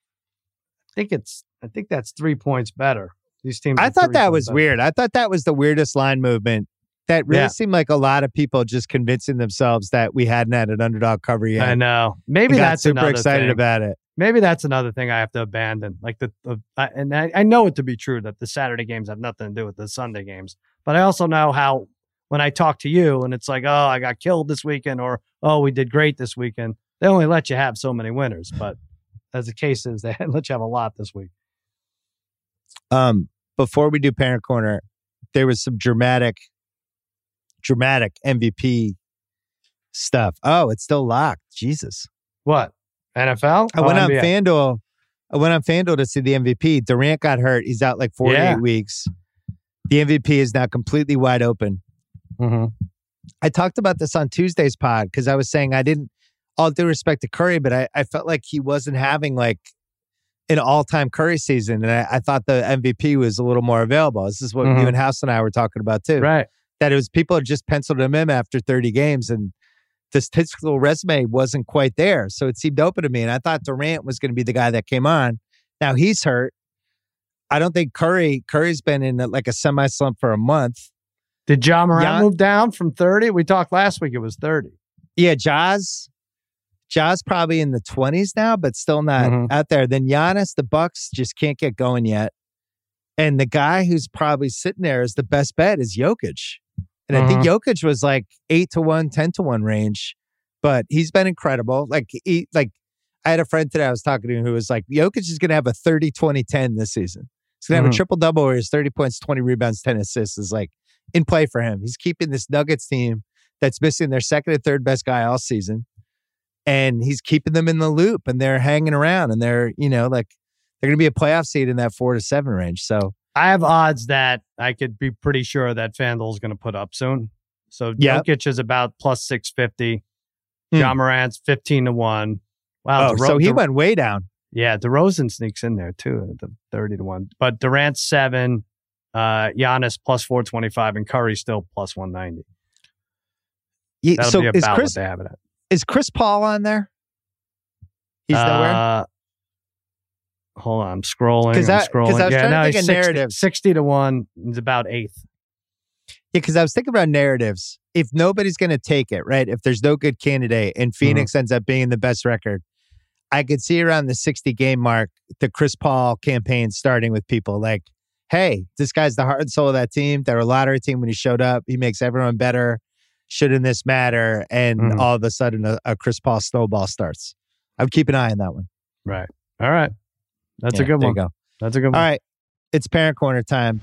I think it's. I think that's three points better. These teams. I thought that was better. Weird. I thought that was the weirdest line movement. That really yeah. seemed like a lot of people just convincing themselves that we hadn't had an underdog cover yet. I know. Maybe that's super another excited thing. about it. Maybe that's another thing I have to abandon. Like the, the I, and I, I know it to be true that the Saturday games have nothing to do with the Sunday games. But I also know how when I talk to you and it's like, oh, I got killed this weekend, or oh, we did great this weekend. They only let you have so many winners, but as the case is, they let you have a lot this week. Um, before we do Parent Corner, there was some dramatic, dramatic M V P stuff. Oh, it's still locked. Jesus. What? N F L? I went oh, on FanDuel. I went on FanDuel to see the M V P. Durant got hurt. He's out like forty-eight yeah. weeks. The M V P is now completely wide open. Mm-hmm. I talked about this on Tuesday's pod because I was saying I didn't, all due respect to Curry, but I, I felt like he wasn't having like an all-time Curry season. And I, I thought the M V P was a little more available. This is what mm-hmm. you and House and I were talking about too. Right. That it was people had just penciled him in after thirty games and the statistical resume wasn't quite there. So it seemed open to me. And I thought Durant was going to be the guy that came on. Now he's hurt. I don't think Curry, Curry's been in like a semi-slump for a month. Did Ja Morant Jan, move down from thirty? We talked last week, it was thirty. Yeah, Ja's, Ja's probably in the twenties now, but still not mm-hmm. out there. Then Giannis, the Bucks just can't get going yet. And the guy who's probably sitting there is the best bet is Jokic. And I think Jokic was like eight to one, ten to one range, but he's been incredible. Like, he, like I had a friend today I was talking to who was like, Jokic is going to have a thirty twenty ten this season. He's going to mm-hmm. have a triple double where he's thirty points, twenty rebounds, ten assists is like in play for him. He's keeping this Nuggets team that's missing their second and third best guy all season. And he's keeping them in the loop and they're hanging around and they're, you know, like they're going to be a playoff seed in that four to seven range. So I have odds that I could be pretty sure that FanDuel is going to put up soon. So yep. Jokic is about plus six fifty. Hmm. Ja Morant's fifteen to one. Wow. Oh, DeRo- so he De- went way down. Yeah. DeRozan sneaks in there too at the thirty to one. But Durant's seven, uh, Giannis plus four twenty-five, and Curry still plus one ninety. Yeah, That'll so be is about Chris, what they have it at. Is Chris Paul on there? He's uh, nowhere? Hold on, I'm scrolling. Because I, scrolling. I was yeah, trying no, to think of sixty, narratives. sixty to one is about eighth. Yeah, because I was thinking about narratives. If nobody's going to take it, right? If there's no good candidate and Phoenix mm-hmm. ends up being the best record, I could see around the sixty game mark, the Chris Paul campaign starting with people like, hey, this guy's the heart and soul of that team. They're a lottery team when he showed up. He makes everyone better. Shouldn't this matter? And mm-hmm. all of a sudden, a, a Chris Paul snowball starts. I would keep an eye on that one. Right. All right. That's yeah, a good there one. You go. That's a good one. All right. It's Parent Corner time.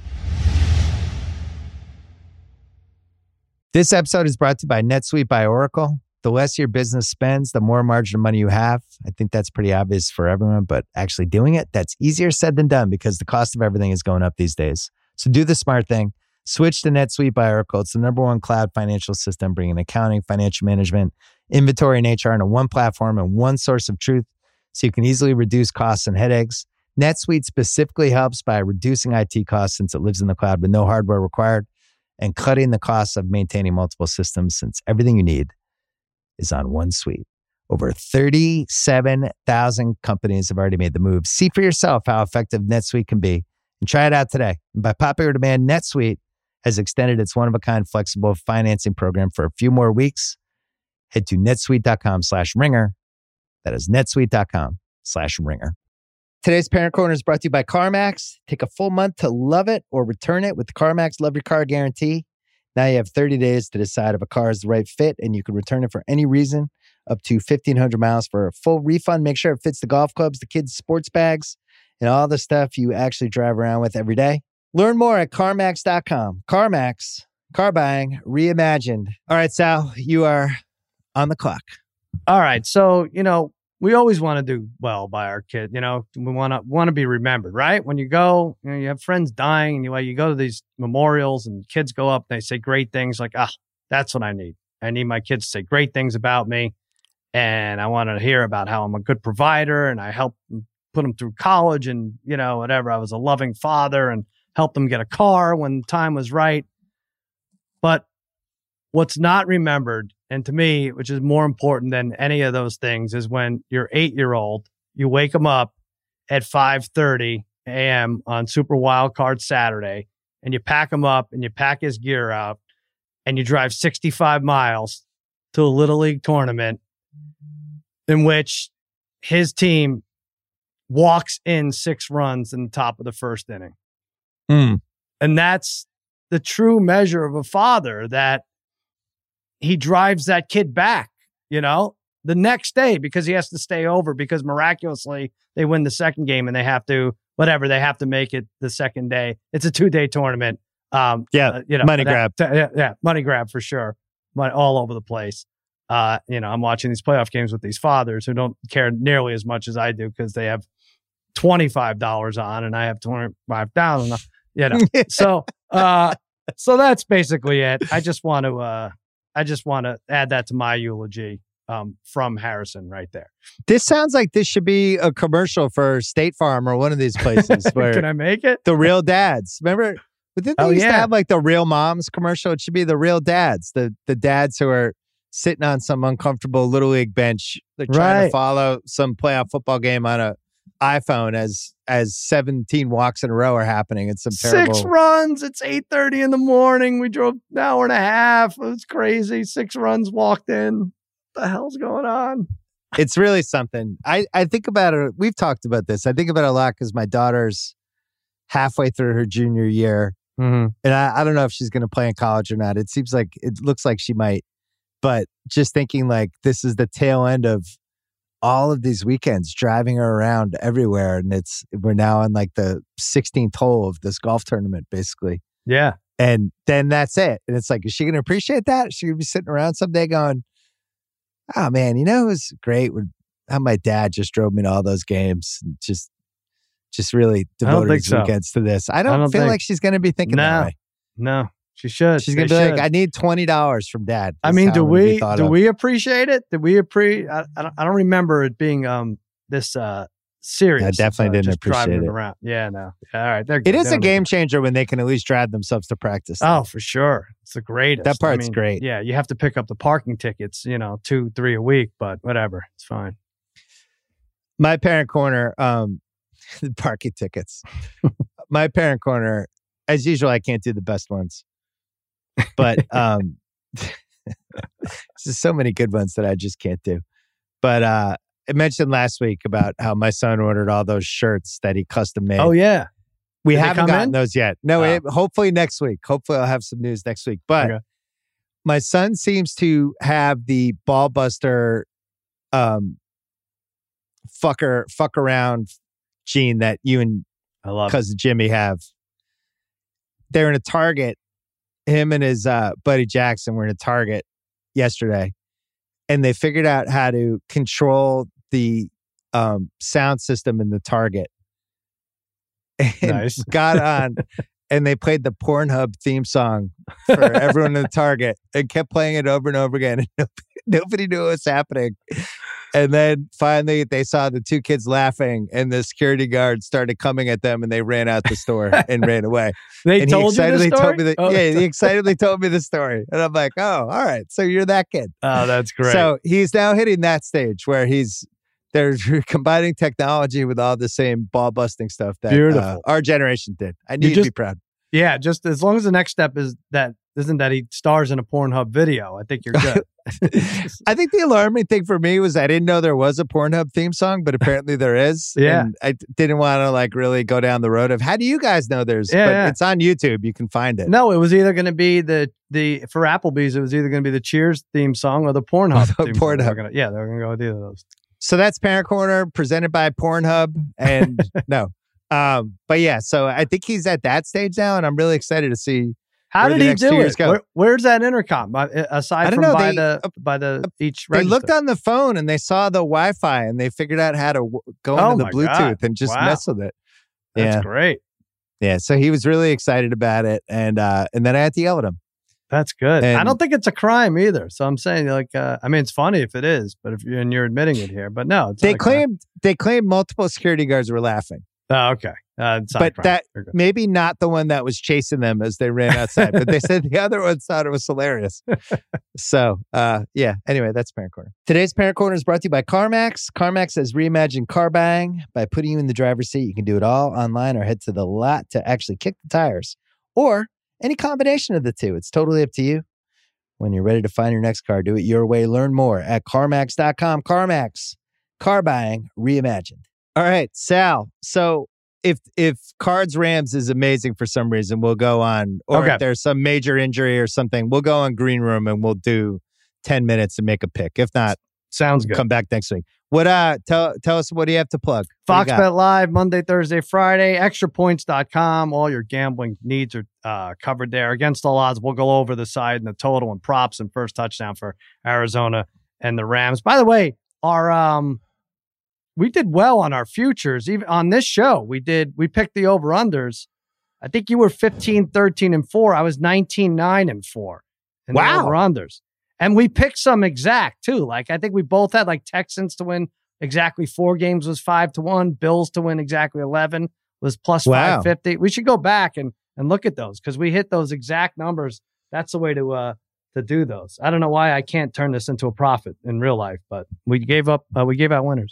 This episode is brought to you by NetSuite by Oracle. The less your business spends, the more margin of money you have. I think that's pretty obvious for everyone, but actually doing it, that's easier said than done because the cost of everything is going up these days. So do the smart thing. Switch to NetSuite by Oracle. It's the number one cloud financial system, bringing accounting, financial management, inventory, and H R into one platform and one source of truth so you can easily reduce costs and headaches. NetSuite specifically helps by reducing I T costs since it lives in the cloud with no hardware required and cutting the costs of maintaining multiple systems since everything you need is on one suite. Over thirty-seven thousand companies have already made the move. See for yourself how effective NetSuite can be and try it out today. And by popular demand, NetSuite has extended its one-of-a-kind flexible financing program for a few more weeks. Head to netsuite.com slash ringer. That is netsuite.com slash ringer. Today's Parent Corner is brought to you by CarMax. Take a full month to love it or return it with the CarMax Love Your Car Guarantee. Now you have thirty days to decide if a car is the right fit, and you can return it for any reason, up to fifteen hundred miles for a full refund. Make sure it fits the golf clubs, the kids' sports bags, and all the stuff you actually drive around with every day. Learn more at CarMax dot com. CarMax, car buying reimagined. All right, Sal, you are on the clock. All right. So, you know, we always want to do well by our kid. You know, we want to want to be remembered, right? When you go, you know, you have friends dying, and you like you go to these memorials, and kids go up, and they say great things, like, ah, that's what I need. I need my kids to say great things about me, and I want to hear about how I'm a good provider, and I helped put them through college, and you know, whatever. I was a loving father, and helped them get a car when the time was right. But what's not remembered, and to me, which is more important than any of those things, is when your eight-year-old, you wake him up at five thirty a.m. on Super Wildcard Saturday, and you pack him up and you pack his gear out, and you drive sixty-five miles to a Little League tournament in which his team walks in six runs in the top of the first inning. Mm. And that's the true measure of a father, that he drives that kid back, you know, the next day, because he has to stay over, because miraculously they win the second game and they have to, whatever, they have to make it the second day. It's a two day tournament. Um, yeah. Uh, you know, money that, grab. Yeah, yeah. Money grab for sure. Money all over the place. Uh, you know, I'm watching these playoff games with these fathers who don't care nearly as much as I do, because they have twenty-five dollars on and I have twenty-five dollars. You know, so, uh, so that's basically it. I just want to, uh, I just want to add that to my eulogy, um, from Harrison right there. This sounds like this should be a commercial for State Farm or one of these places where Can I make it? the real dads. Remember, but didn't they Oh, used yeah. to have like the real moms commercial? It should be the real dads, the the dads who are sitting on some uncomfortable Little League bench. They're trying Right. to follow some playoff football game on a iPhone as as seventeen walks in a row are happening. It's some terrible. Six runs. It's eight thirty in the morning. We drove an hour and a half. It was crazy. Six runs walked in. What the hell's going on? It's really something. I, I think about it. We've talked about this. I think about it a lot because my daughter's halfway through her junior year. Mm-hmm. And I, I don't know if she's going to play in college or not. It seems like, it looks like she might. But just thinking like this is the tail end of all of these weekends, driving her around everywhere. And it's, we're now on like the sixteenth hole of this golf tournament, basically. Yeah. And then that's it. And it's like, is she going to appreciate that? Is she going to be sitting around someday going, oh man, you know, it was great when how my dad just drove me to all those games and just, just really devoted his so. weekends to this. I don't, I don't feel think- like she's going to be thinking No. that way. No, she should. She's going They to be should. like, I need twenty dollars from dad. I This mean, is do how I'm gonna be we thought do of. we appreciate it? Did we appreciate? I, I don't. I don't remember it being um this uh serious. I definitely uh, didn't just driving appreciate them it. around. Yeah, no. All right, they're It good. is They a don't game need to- changer when they can at least drive themselves to practice. Oh, for sure. It's the greatest. That I part's mean, great. Yeah, you have to pick up the parking tickets, you know, two, three a week, but whatever. It's fine. My parent corner, um, the parking tickets. My parent corner, as usual, I can't do the best ones, but um, there's so many good ones that I just can't do. But uh, I mentioned last week about how my son ordered all those shirts that he custom made. Oh, yeah. we did they haven't come gotten in? those yet. No, Oh. it, hopefully next week. Hopefully I'll have some news next week. But Okay. my son seems to have the ball buster um, fucker, fuck around gene that you and I love it. cousin Jimmy have. They're in a Target. Him and his uh, buddy Jackson were in a Target yesterday, and they figured out how to control the um, sound system in the Target. And Nice. got on, and they played the Pornhub theme song for everyone in the Target, and kept playing it over and over again. And nobody, nobody knew what was happening. And then finally, they saw the two kids laughing, and the security guard started coming at them, and they ran out the store and ran away. They and told he you excitedly the story? told me that. Oh, Yeah, he excitedly told me the story, and I'm like, "Oh, all right. So you're that kid." oh, that's great. So he's now hitting that stage where he's they're combining technology with all the same ball busting stuff that uh, Beautiful. our generation did. I need to just- be proud. yeah, just as long as the next step is that isn't that he stars in a Pornhub video, I think you're good. I think the alarming thing for me was I didn't know there was a Pornhub theme song, but apparently there is. Yeah. And I d- didn't want to like really go down the road of how do you guys know there's, Yeah, but yeah. it's on YouTube. You can find it. No, it was either going to be the the for Applebee's. It was either going to be the Cheers theme song or the Pornhub theme song. Pornhub. They were gonna- yeah, they were going to go with either of those. So that's Parent Corner presented by Pornhub. And no. Um, but yeah, so I think he's at that stage now, and I'm really excited to see How Where did the he next do two years it? go. Where, where's that intercom? Uh, I Aside don't from know, by they- the by the each They register. looked on the phone and they saw the Wi-Fi and they figured out how to w- go Oh into the my Bluetooth God. and just Wow. mess with it. That's yeah. great. Yeah. So he was really excited about it. And uh, and then I had to yell at him. That's good. I And- don't think it's a crime either. So I'm saying, like, uh, I mean, it's funny if it is, but if you're and you're admitting it here, but no, it's They not a crime. claimed they claimed multiple security guards were laughing. Oh, okay. Uh, it's not a But crime. that You're good. maybe not the one that was chasing them as they ran outside, but they said the other ones thought it was hilarious. So, uh, yeah. Anyway, that's Parent Corner. Today's Parent Corner is brought to you by CarMax. CarMax has reimagined car buying by putting you in the driver's seat. You can do it all online or head to the lot to actually kick the tires, or any combination of the two. It's totally up to you. When you're ready to find your next car, do it your way. Learn more at CarMax dot com. CarMax, car buying reimagined. All right, Sal. So if if Cards Rams is amazing for some reason, we'll go on. Or Okay. if there's some major injury or something, we'll go on Green Room and we'll do ten minutes and make a pick. If not, Sounds good. come back next week. What uh tell tell us, what do you have to plug? What do you got? FoxBet Live, Monday, Thursday, Friday, extra points dot com. All your gambling needs are uh, covered there. Against all odds, we'll go over the side and the total and props and first touchdown for Arizona and the Rams. By the way, our um, we did well on our futures. Even on this show, we did, we picked the over-unders. I think you were fifteen, thirteen, and four. I was nineteen, nine, and four. In the Wow. over-unders. And we picked some exact too. Like I think we both had like Texans to win exactly four games was five to one. Bills to win exactly eleven was plus Wow. five fifty. We should go back and and look at those because we hit those exact numbers. That's the way to uh to do those. I don't know why I can't turn this into a profit in real life, but we gave up. Uh, we gave out winners.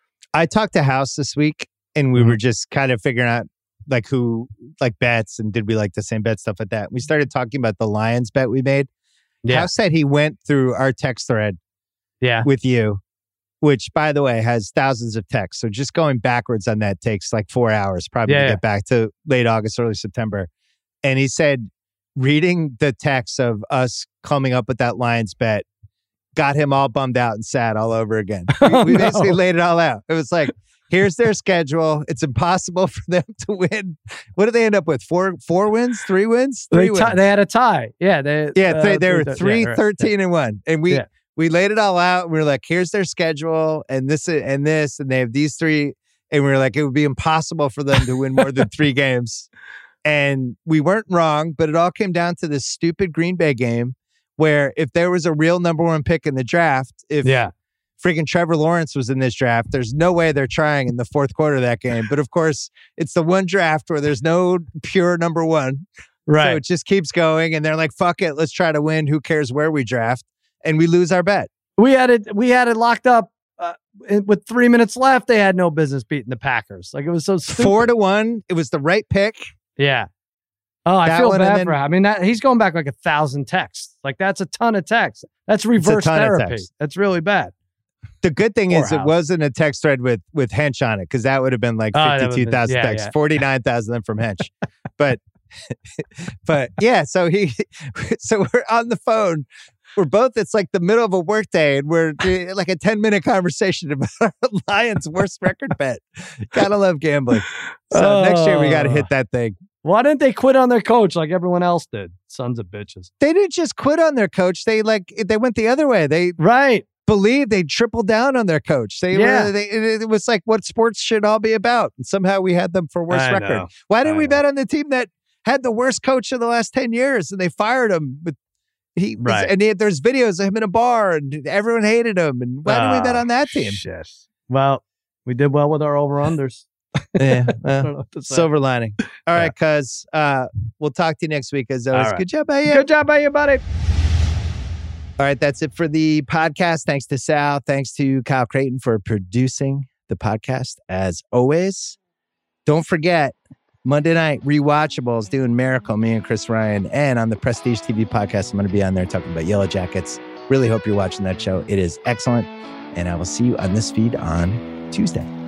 I talked to House this week and we Mhm. were just kind of figuring out like who like bets and did we like the same bet, stuff like that. We started talking about the Lions bet we made. Yeah, House said he went through our text thread yeah. with you, which by the way has thousands of texts. So just going backwards on that takes like four hours probably Yeah, to yeah. get back to late August, early September. And he said reading the text of us coming up with that Lions bet got him all bummed out and sad all over again. We, Oh, we no. basically laid it all out. It was like, here's their schedule. It's impossible for them to win. What did they end up with? Four four wins? Three wins? Three They, wins. ti- they had a tie. Yeah, they Yeah, uh, they, they were th- three, yeah, right. thirteen, and one. And we Yeah. we laid it all out. We were like, here's their schedule and this and this, and they have these three. And we were like, it would be impossible for them to win more than three games. And we weren't wrong, but it all came down to this stupid Green Bay game where if there was a real number one pick in the draft, if Yeah, freaking Trevor Lawrence was in this draft, there's no way they're trying in the fourth quarter of that game. But of course, it's the one draft where there's no pure number one. right. So it just keeps going. And they're like, fuck it, let's try to win. Who cares where we draft? And we lose our bet. We had it. We had it locked up uh, with three minutes left. They had no business beating the Packers. Like it was so stupid. Four to one. It was the right pick. Yeah. Oh, I That feel one, and bad then- for him. I mean, that, he's going back like a thousand texts. Like that's a ton of texts. That's reverse ton of therapy. text. That's really bad. The good thing Poor is it House. wasn't a text thread with with Hench on it, because that would have been like Oh, that would've fifty-two thousand been- yeah, texts, yeah. forty-nine thousand from Hench. But but yeah, so he so we're on the phone. We're both, it's like the middle of a workday, and we're doing like a ten minute conversation about our Lions' worst record bet. Gotta love gambling. So next year we got to hit that thing. Why didn't they quit on their coach like everyone else did? Sons of bitches. They didn't just quit on their coach. They like they went the other way. They Right. believed they tripled down on their coach. They Yeah. were they, it, it was like what sports should all be about. And somehow we had them for worst I record. know. Why didn't I we know. bet on the team that had the worst coach in the last ten years and they fired him with he was- Right. and he, there's videos of him in a bar and everyone hated him. And why didn't we bet Ah, on that team? Shit. Well, we did well with our over-unders. Yeah, I well, don't know what to say. silver lining. All right, cuz uh, we'll talk to you next week as always. All right. Good job, by you. Good job by you, buddy. All right, that's it for the podcast. Thanks to Sal. Thanks to Kyle Creighton for producing the podcast as always. Don't forget, Monday night, Rewatchables doing Miracle, me and Chris Ryan. And on the Prestige T V podcast, I'm going to be on there talking about Yellow Jackets. Really hope you're watching that show. It is excellent. And I will see you on this feed on Tuesday.